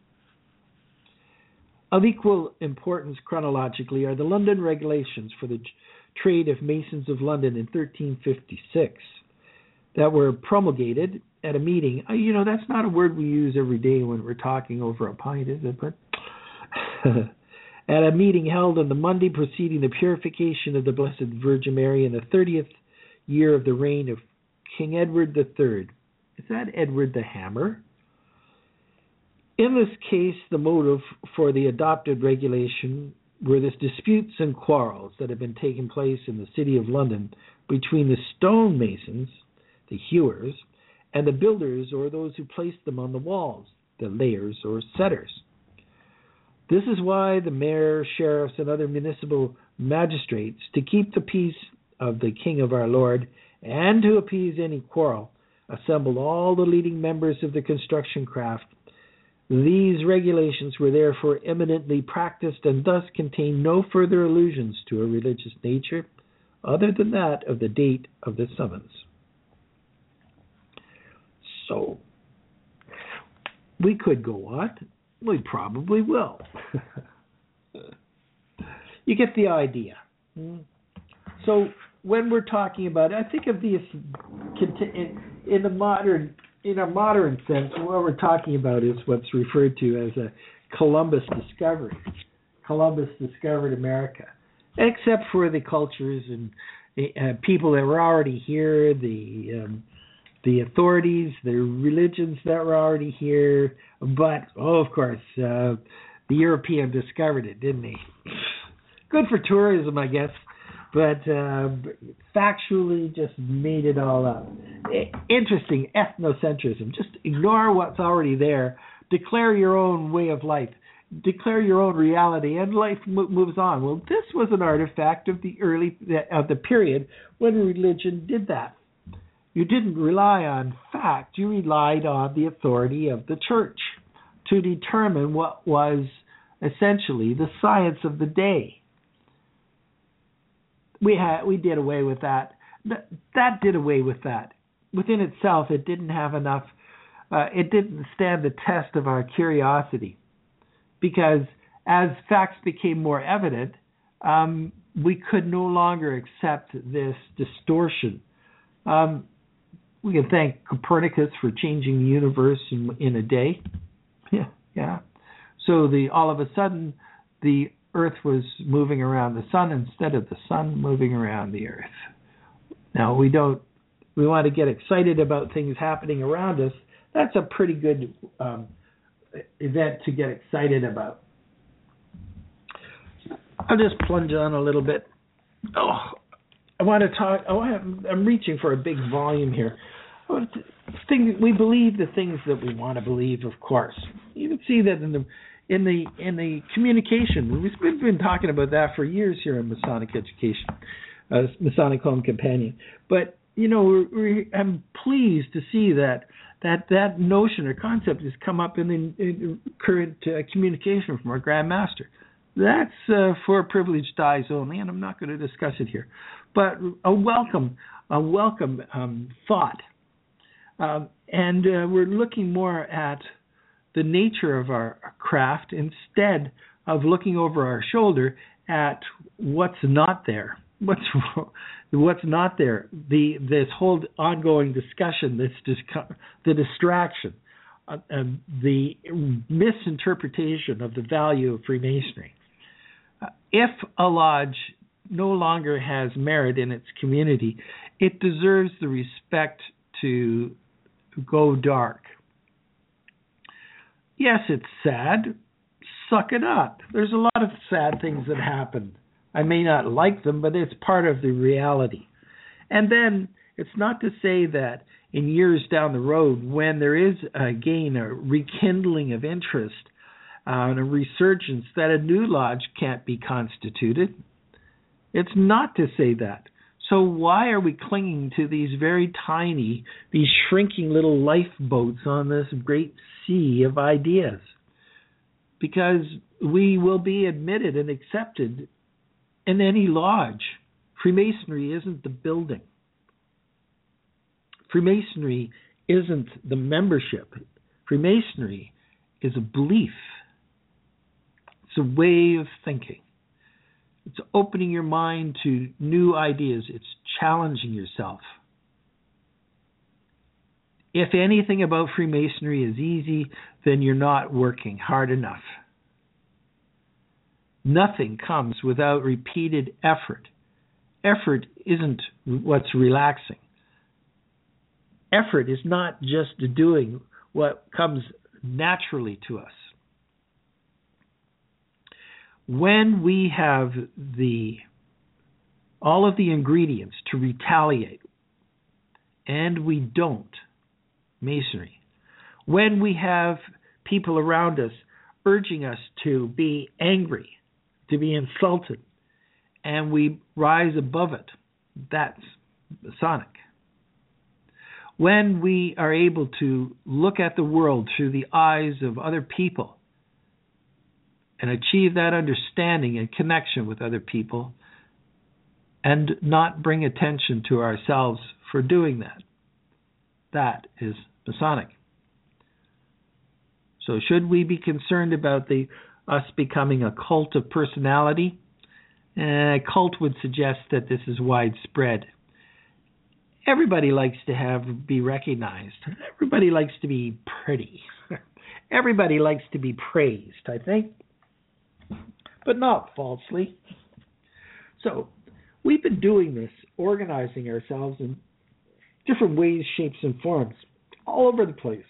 Of equal importance chronologically are the London Regulations for the Trade of Masons of London in 1356 that were promulgated at a meeting. That's not a word we use every day when we're talking over a pint, is it? But at a meeting held on the Monday preceding the purification of the Blessed Virgin Mary in the 30th year of the reign of King Edward III. Is that Edward the Hammer? In this case, the motive for the adopted regulation were the disputes and quarrels that had been taking place in the city of London between the stonemasons, the hewers, and the builders or those who placed them on the walls, the layers or setters. This is why the mayor, sheriffs, and other municipal magistrates, to keep the peace of the King of our Lord and to appease any quarrel, assembled all the leading members of the construction craft These regulations were therefore eminently practiced and thus contain no further allusions to a religious nature other than that of the date of the summons. So, we could go on. We probably will. You get the idea. So, when we're talking about, I think of these in a modern sense, what we're talking about is what's referred to as a Columbus discovery. Columbus discovered America, except for the cultures and people that were already here, the authorities, the religions that were already here. But of course, the European discovered it, didn't he? Good for tourism, I guess. But factually just made it all up. Interesting, ethnocentrism. Just ignore what's already there. Declare your own way of life. Declare your own reality, and life moves on. Well, this was an artifact of the period when religion did that. You didn't rely on fact. You relied on the authority of the church to determine what was essentially the science of the day. We did away with that. That did away with that. Within itself, it didn't have enough. It didn't stand the test of our curiosity, because as facts became more evident, we could no longer accept this distortion. We can thank Copernicus for changing the universe in a day. Yeah. So all of a sudden, the Earth was moving around the sun instead of the sun moving around the Earth. Now, we want to get excited about things happening around us. That's a pretty good event to get excited about. I'll just plunge on a little bit. I want to talk. I'm reaching for a big volume here. We believe the things that we want to believe, of course. You can see that in the communication. We've been talking about that for years here in Masonic Education, Masonic Home Companion. But I'm pleased to see that notion or concept has come up in the current communication from our Grand Master. That's for privileged eyes only, and I'm not going to discuss it here. But a welcome thought, and we're looking more at the nature of our craft instead of looking over our shoulder at what's not there. What's not there? This whole ongoing discussion, the distraction, the misinterpretation of the value of Freemasonry. If a lodge no longer has merit in its community, it deserves the respect to go dark. Yes, it's sad. Suck it up. There's a lot of sad things that happen. I may not like them, but it's part of the reality. And then it's not to say that in years down the road, when there is again a rekindling of interest and a resurgence, that a new lodge can't be constituted. It's not to say that. So why are we clinging to these these shrinking little lifeboats on this great sea of ideas? Because we will be admitted and accepted in any lodge. Freemasonry isn't the building. Freemasonry isn't the membership. Freemasonry is a belief. It's a way of thinking. It's opening your mind to new ideas. It's challenging yourself. If anything about Freemasonry is easy, then you're not working hard enough. Nothing comes without repeated effort. Effort isn't what's relaxing. Effort is not just doing what comes naturally to us. When we have all of the ingredients to retaliate, and we don't, Masonry. When we have people around us urging us to be angry, to be insulted, and we rise above it, that's Masonic. when we are able to look at the world through the eyes of other people and achieve that understanding and connection with other people and not bring attention to ourselves for doing that. That is Masonic. So should we be concerned about us becoming a cult of personality? A cult would suggest that this is widespread. Everybody likes to be recognized. Everybody likes to be pretty. Everybody likes to be praised, I think, but not falsely. So we've been doing this, organizing ourselves in different ways, shapes, and forms all over the place.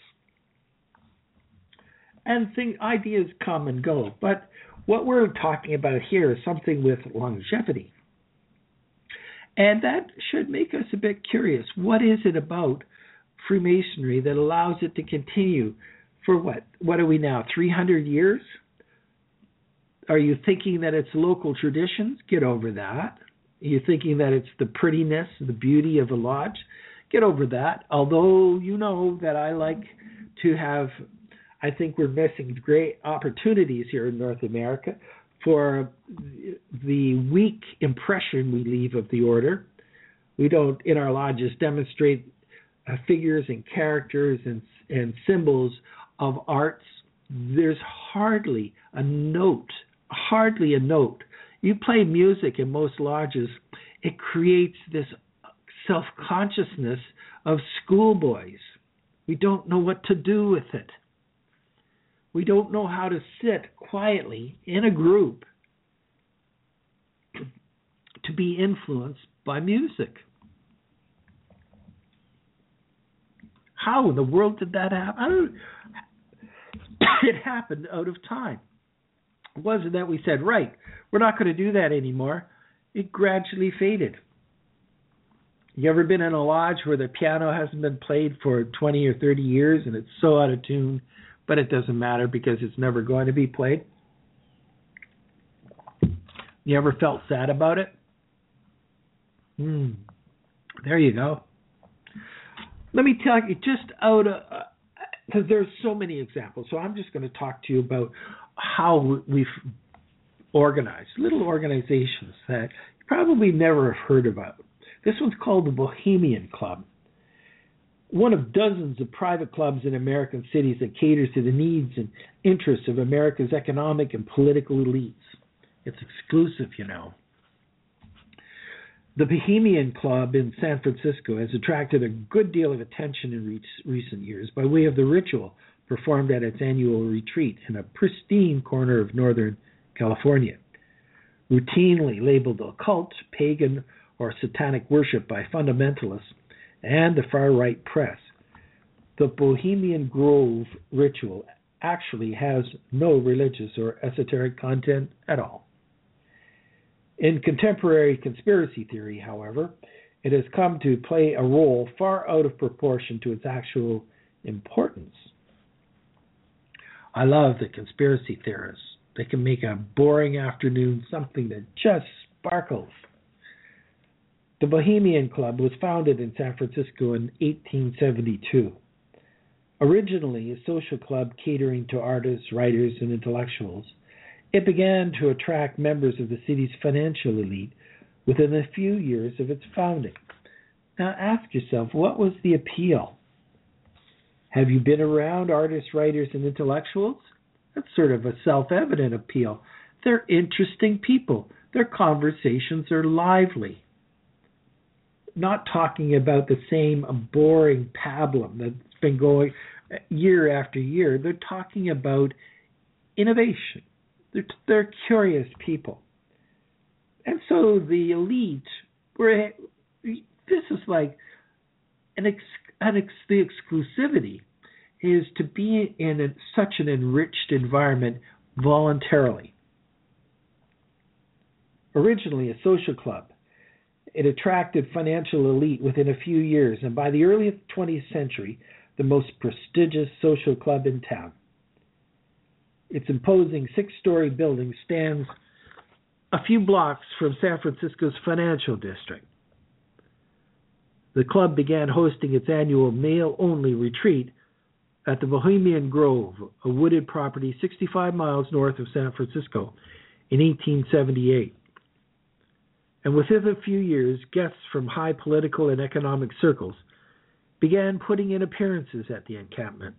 And ideas come and go. But what we're talking about here is something with longevity. And that should make us a bit curious. What is it about Freemasonry that allows it to continue for what? What are we now, 300 years? Are you thinking that it's local traditions? Get over that. Are you thinking that it's the prettiness, the beauty of a lodge? Get over that. Although you know that I like to I think we're missing great opportunities here in North America for the weak impression we leave of the order. We don't, in our lodges, demonstrate figures and characters and symbols of arts. There's hardly a note. You play music in most lodges, it creates this self-consciousness of schoolboys. We don't know what to do with it. We don't know how to sit quietly in a group to be influenced by music. How in the world did that happen? It happened out of time. It wasn't that we said, right, we're not going to do that anymore. It gradually faded. You ever been in a lodge where the piano hasn't been played for 20 or 30 years and it's so out of tune, but it doesn't matter because it's never going to be played? You ever felt sad about it? There you go. Let me tell you, just because there's so many examples, so I'm just going to talk to you about how we've organized, little organizations that you probably never have heard about. This one's called the Bohemian Club, one of dozens of private clubs in American cities that caters to the needs and interests of America's economic and political elites. It's exclusive, you know. The Bohemian Club in San Francisco has attracted a good deal of attention in recent years by way of the ritual performed at its annual retreat in a pristine corner of Northern California. Routinely labeled occult, pagan, or satanic worship by fundamentalists and the far-right press, the Bohemian Grove ritual actually has no religious or esoteric content at all. In contemporary conspiracy theory, however, it has come to play a role far out of proportion to its actual importance. I love the conspiracy theorists. They can make a boring afternoon something that just sparkles. The Bohemian Club was founded in San Francisco in 1872. Originally a social club catering to artists, writers, and intellectuals, it began to attract members of the city's financial elite within a few years of its founding. Now ask yourself, what was the appeal? Have you been around artists, writers, and intellectuals? That's sort of a self-evident appeal. They're interesting people. Their conversations are lively. Not talking about the same boring pablum that's been going year after year. They're talking about innovation. They're curious people. And so the elite, this is like the exclusivity is to be in such an enriched environment voluntarily. Originally a social club, it attracted financial elite within a few years, and by the early 20th century, the most prestigious social club in town. Its imposing 6-story building stands a few blocks from San Francisco's financial district. the club began hosting its annual male-only retreat at the Bohemian Grove, a wooded property 65 miles north of San Francisco, in 1878. And within a few years, guests from high political and economic circles began putting in appearances at the encampment.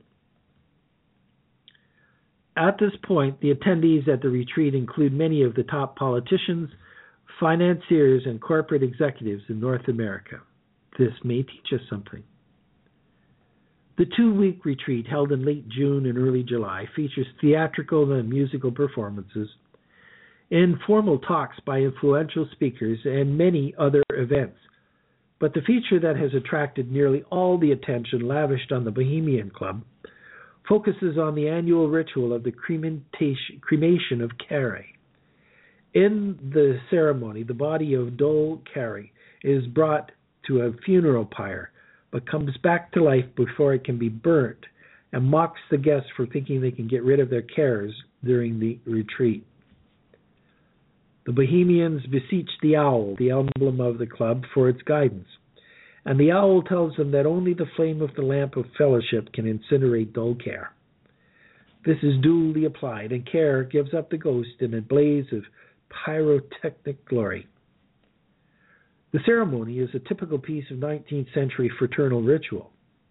At this point, the attendees at the retreat include many of the top politicians, financiers, and corporate executives in North America. This may teach us something. The 2-week retreat, held in late June and early July, features theatrical and musical performances, informal talks by influential speakers, and many other events. But the feature that has attracted nearly all the attention lavished on the Bohemian Club focuses on the annual ritual of the cremation of Carey. In the ceremony, the body of Dol Carey is brought to a funeral pyre, but comes back to life before it can be burnt, and mocks the guests for thinking they can get rid of their cares during the retreat. The Bohemians beseech the owl, the emblem of the club, for its guidance, and the owl tells them that only the flame of the lamp of fellowship can incinerate dull care. This is duly applied, and care gives up the ghost in a blaze of pyrotechnic glory. The ceremony is a typical piece of 19th century fraternal ritual.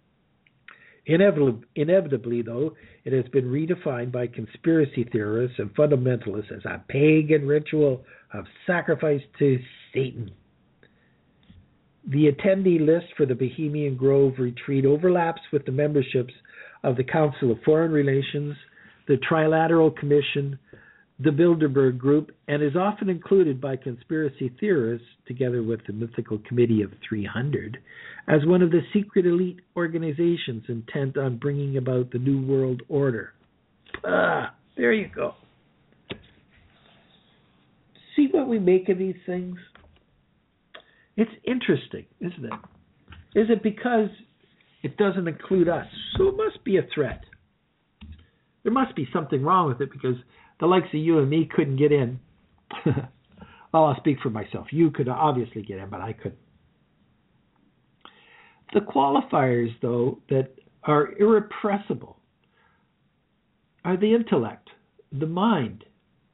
Inevitably, though, it has been redefined by conspiracy theorists and fundamentalists as a pagan ritual of sacrifice to Satan. The attendee list for the Bohemian Grove retreat overlaps with the memberships of the Council of Foreign Relations, the Trilateral Commission, the Bilderberg Group, and is often included by conspiracy theorists, together with the mythical Committee of 300, as one of the secret elite organizations intent on bringing about the New World Order. There you go. See what we make of these things? It's interesting, isn't it? Is it because it doesn't include us? So it must be a threat. There must be something wrong with it, because the likes of you and me couldn't get in. Well, I'll speak for myself. You could obviously get in, but I couldn't. The qualifiers, though, that are irrepressible are the intellect, the mind.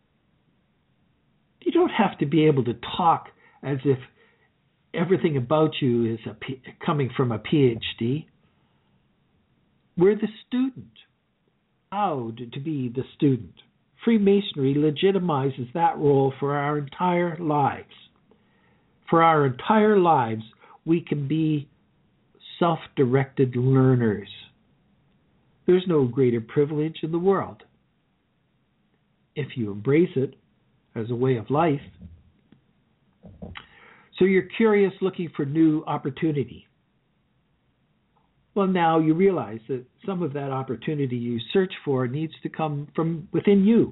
You don't have to be able to talk as if everything about you is coming from a PhD. We're the student. Proud to be the student. Freemasonry legitimizes that role for our entire lives. For our entire lives, we can be self-directed learners. There's no greater privilege in the world. If you embrace it as a way of life. So you're curious, looking for new opportunity. Well, now you realize that some of that opportunity you search for needs to come from within you.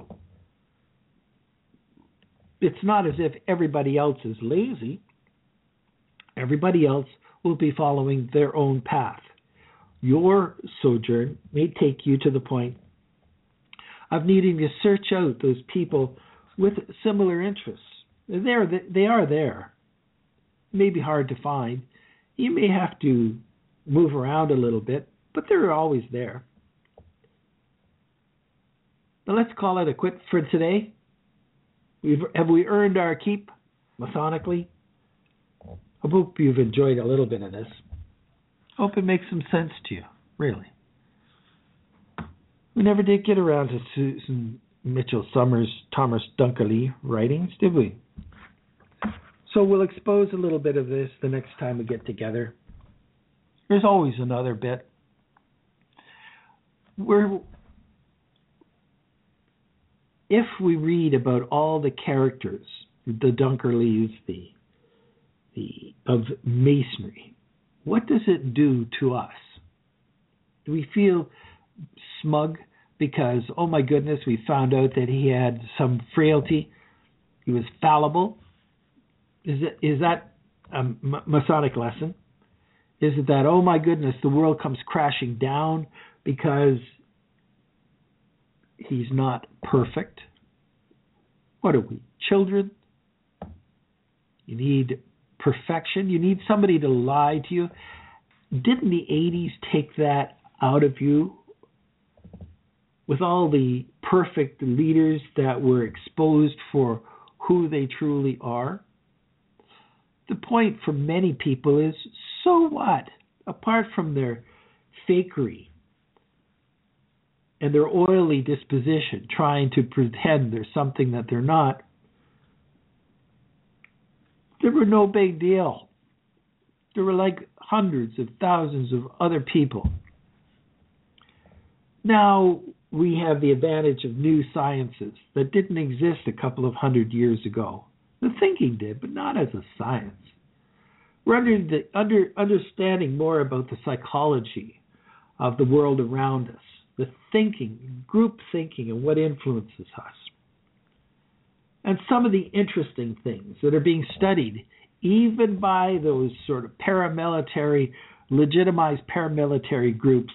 It's not as if everybody else is lazy. Everybody else will be following their own path. Your sojourn may take you to the point of needing to search out those people with similar interests. They are there. It may be hard to find. You may have to move around a little bit, but they're always there. Now let's call it a quit for today. Have we earned our keep Masonically? I hope you've enjoyed a little bit of this. Hope it makes some sense to you, really. We never did get around to Susan Mitchell Summers' Thomas Dunkerley writings, did we? So we'll expose a little bit of this the next time we get together. There's always another bit. If we read about all the characters, the Dunkerleys, of Masonry, what does it do to us? Do we feel smug because, oh my goodness, we found out that he had some frailty, he was fallible? Is that a Masonic lesson? Is it that, oh my goodness, the world comes crashing down because he's not perfect? What are we, children? You need perfection. You need somebody to lie to you. Didn't the 80s take that out of you? With all the perfect leaders that were exposed for who they truly are? The point for many people is, so what? Apart from their fakery and their oily disposition, trying to pretend they're something that they're not, they were no big deal. There were like hundreds of thousands of other people. Now we have the advantage of new sciences that didn't exist a couple of hundred years ago. The thinking did, but not as a science. We're understanding more about the psychology of the world around us, the thinking, group thinking, and what influences us. And some of the interesting things that are being studied, even by those sort of paramilitary, legitimized paramilitary groups,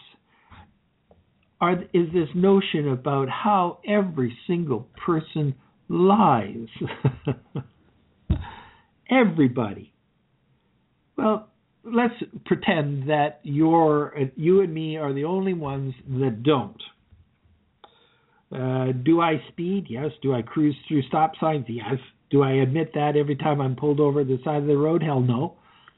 is this notion about how every single person lies. Everybody. Well, let's pretend that you and me are the only ones that don't. Do I speed? Yes. Do I cruise through stop signs? Yes. Do I admit that every time I'm pulled over the side of the road? Hell no.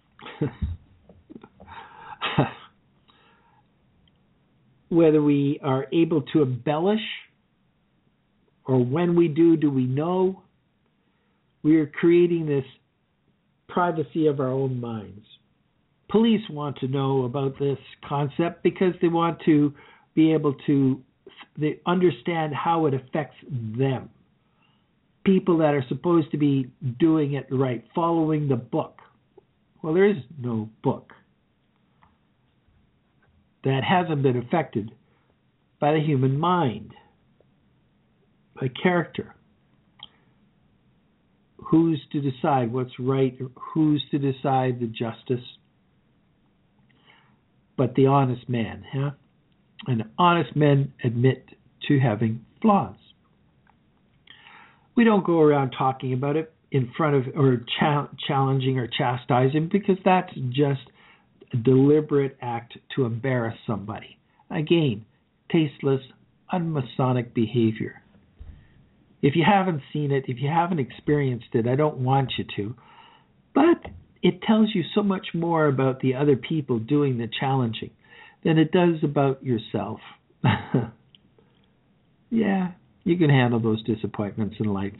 Whether we are able to embellish, or when we do we know? We are creating this privacy of our own minds. Police want to know about this concept because they want to be able to understand how it affects them. People that are supposed to be doing it right, following the book. Well, there is no book that hasn't been affected by the human mind, by character. Who's to decide what's right? Who's to decide the justice? But the honest man, huh? And honest men admit to having flaws. We don't go around talking about it in front of, or challenging or chastising, because that's just a deliberate act to embarrass somebody. Again, tasteless, unmasonic behavior. If you haven't seen it, if you haven't experienced it, I don't want you to. But it tells you so much more about the other people doing the challenging than it does about yourself. Yeah, you can handle those disappointments in life.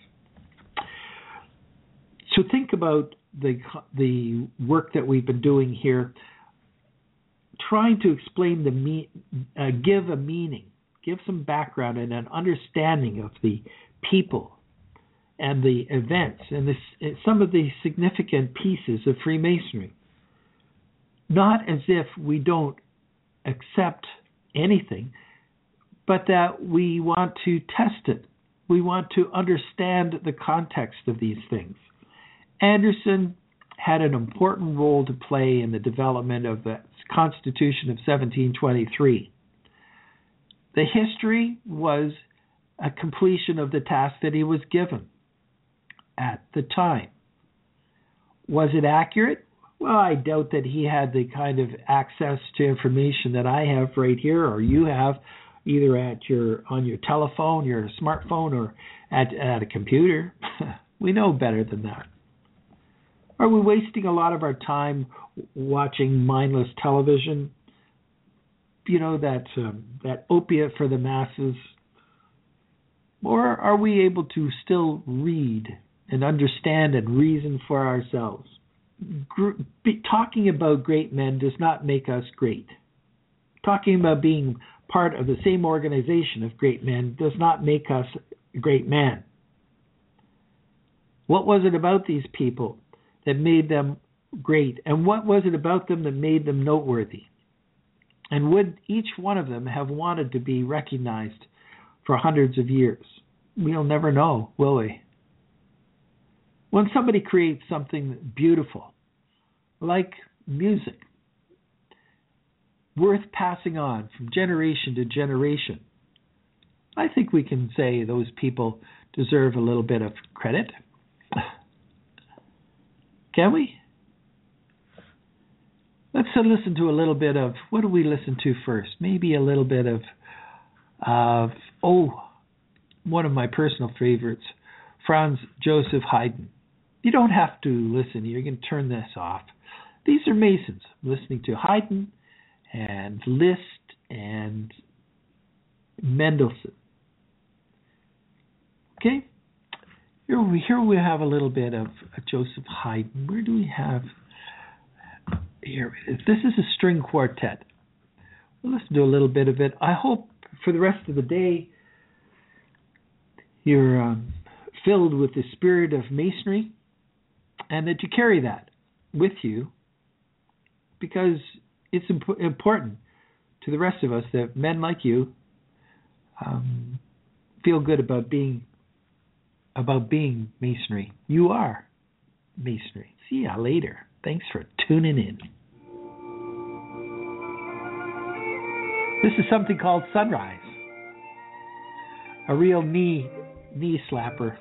So think about the work that we've been doing here, trying to explain give a meaning, give some background and an understanding of the people and the events and some of the significant pieces of Freemasonry. Not as if we don't accept anything, but that we want to test it. We want to understand the context of these things. Anderson had an important role to play in the development of the Constitution of 1723. The history was a completion of the task that he was given at the time. Was it accurate? Well, I doubt that he had the kind of access to information that I have right here, or you have, either on your telephone, your smartphone, or at a computer. We know better than that. Are we wasting a lot of our time watching mindless television? You know, that opiate for the masses? Or are we able to still read and understand and reason for ourselves? Talking about great men does not make us great. Talking about being part of the same organization of great men does not make us a great man. What was it about these people that made them great? And what was it about them that made them noteworthy? And would each one of them have wanted to be recognized for hundreds of years? We'll never know, will we? When somebody creates something beautiful, like music, worth passing on from generation to generation, I think we can say those people deserve a little bit of credit. Can we? Let's listen to a little bit of, what do we listen to first? Maybe a little bit of one of my personal favorites, Franz Joseph Haydn. You don't have to listen. You can turn this off. These are Masons listening to Haydn and Liszt and Mendelssohn. Okay? Here we have a little bit of Joseph Haydn. Where do we have... Here, this is a string quartet. We'll listen to a little bit of it. I hope for the rest of the day you're filled with the spirit of Masonry and that you carry that with you, because it's important to the rest of us that men like you feel good about being Masonry. You are Masonry. See ya later. Thanks for tuning in. This is something called Sunrise. A real knee slapper.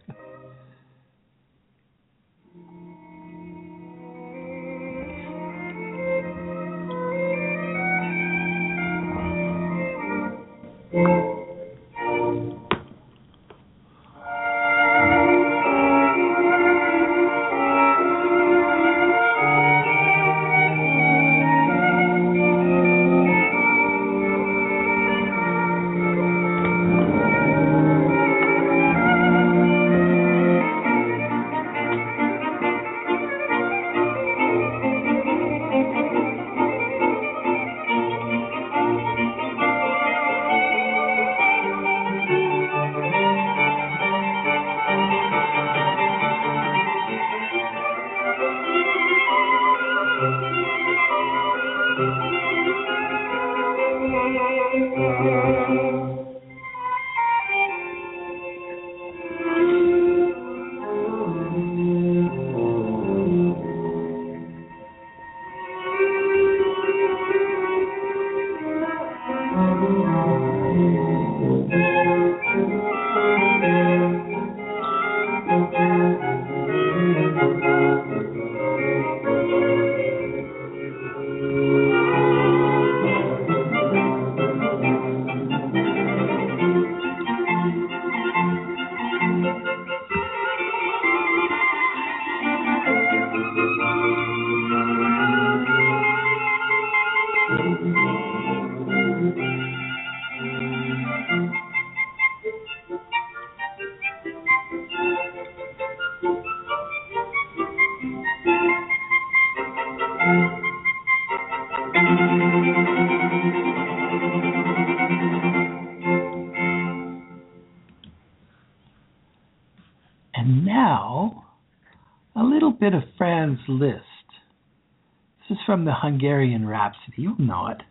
And now, a little bit of Franz Liszt. This is from the Hungarian Rhapsody. You'll know it.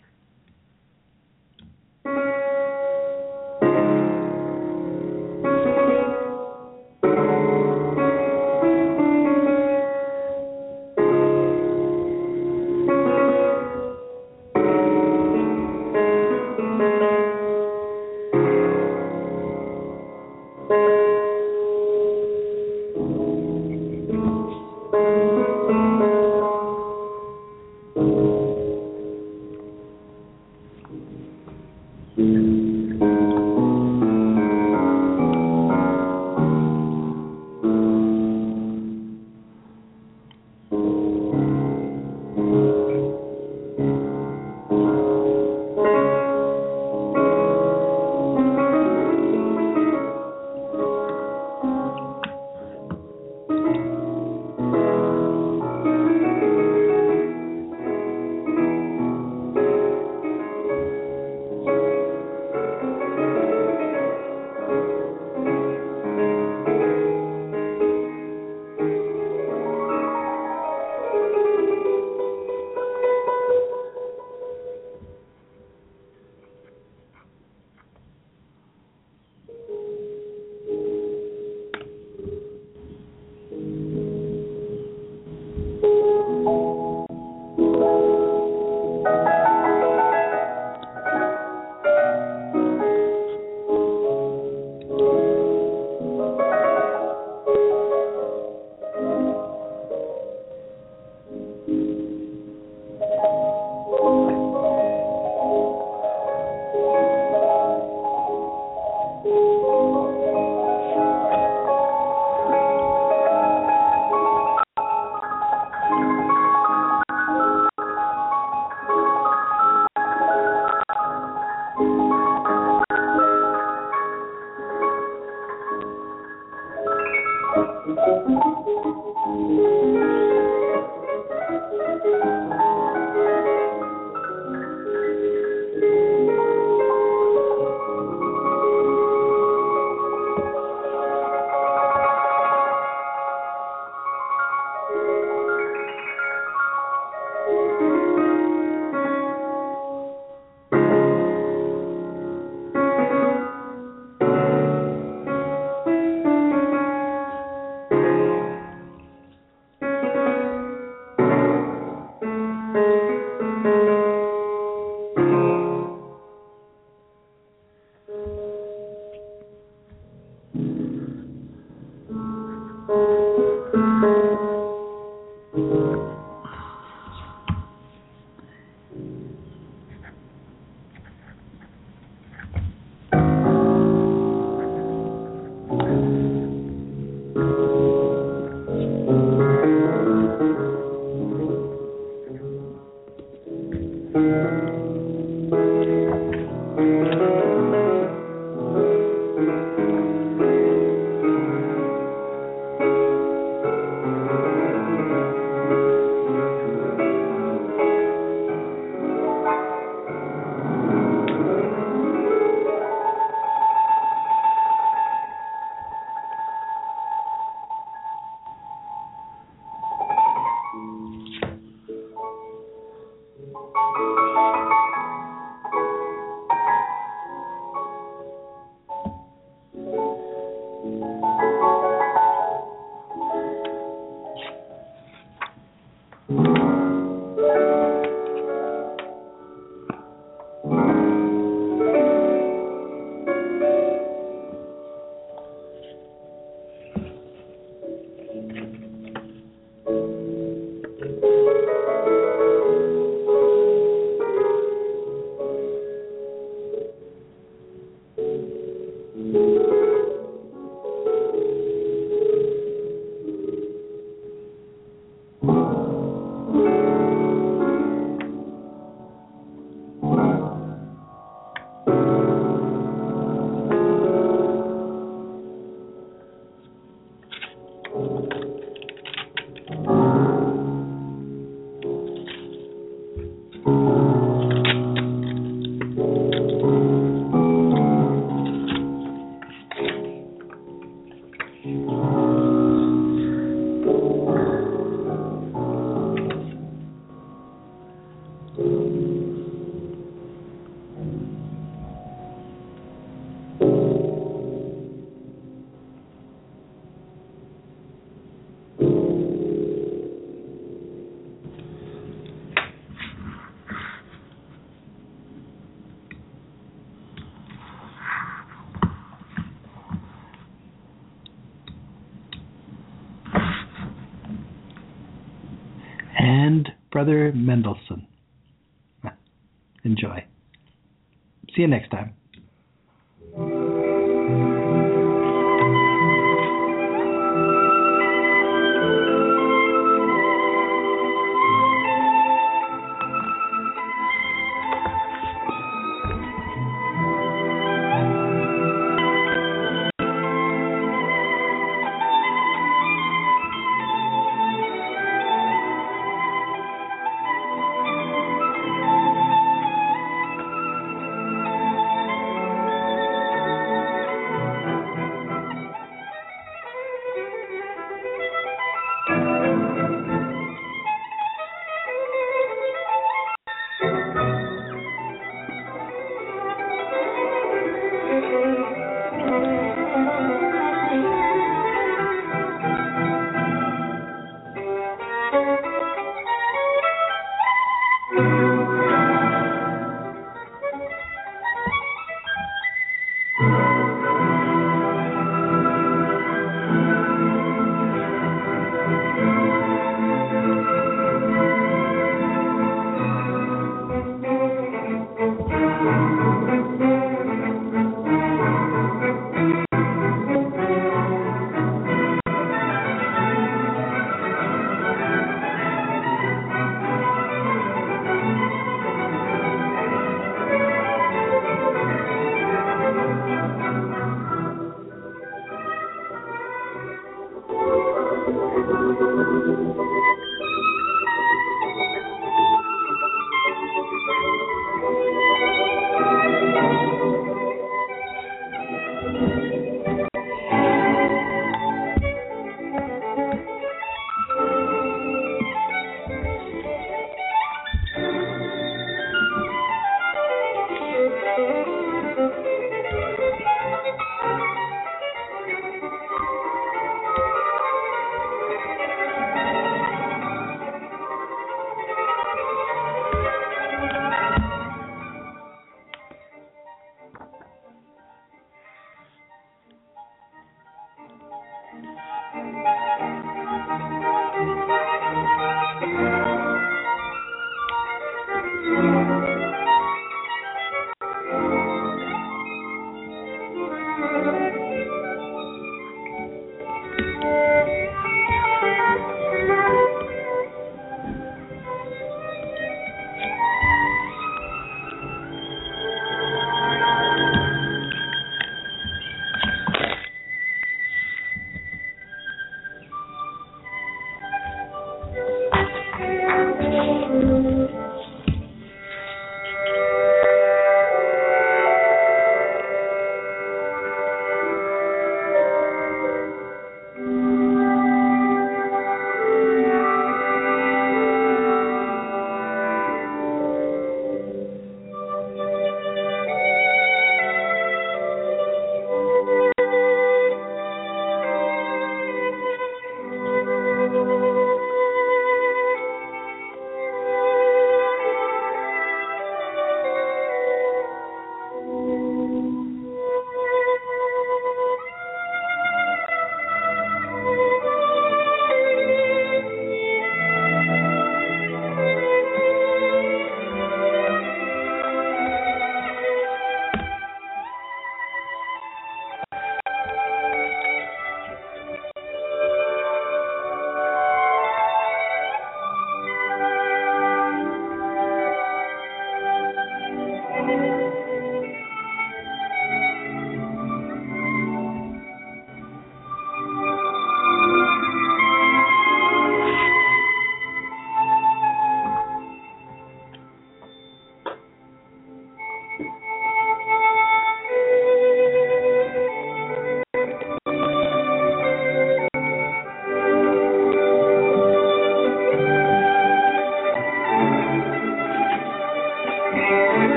Brother Mendelssohn. Enjoy. See you next time.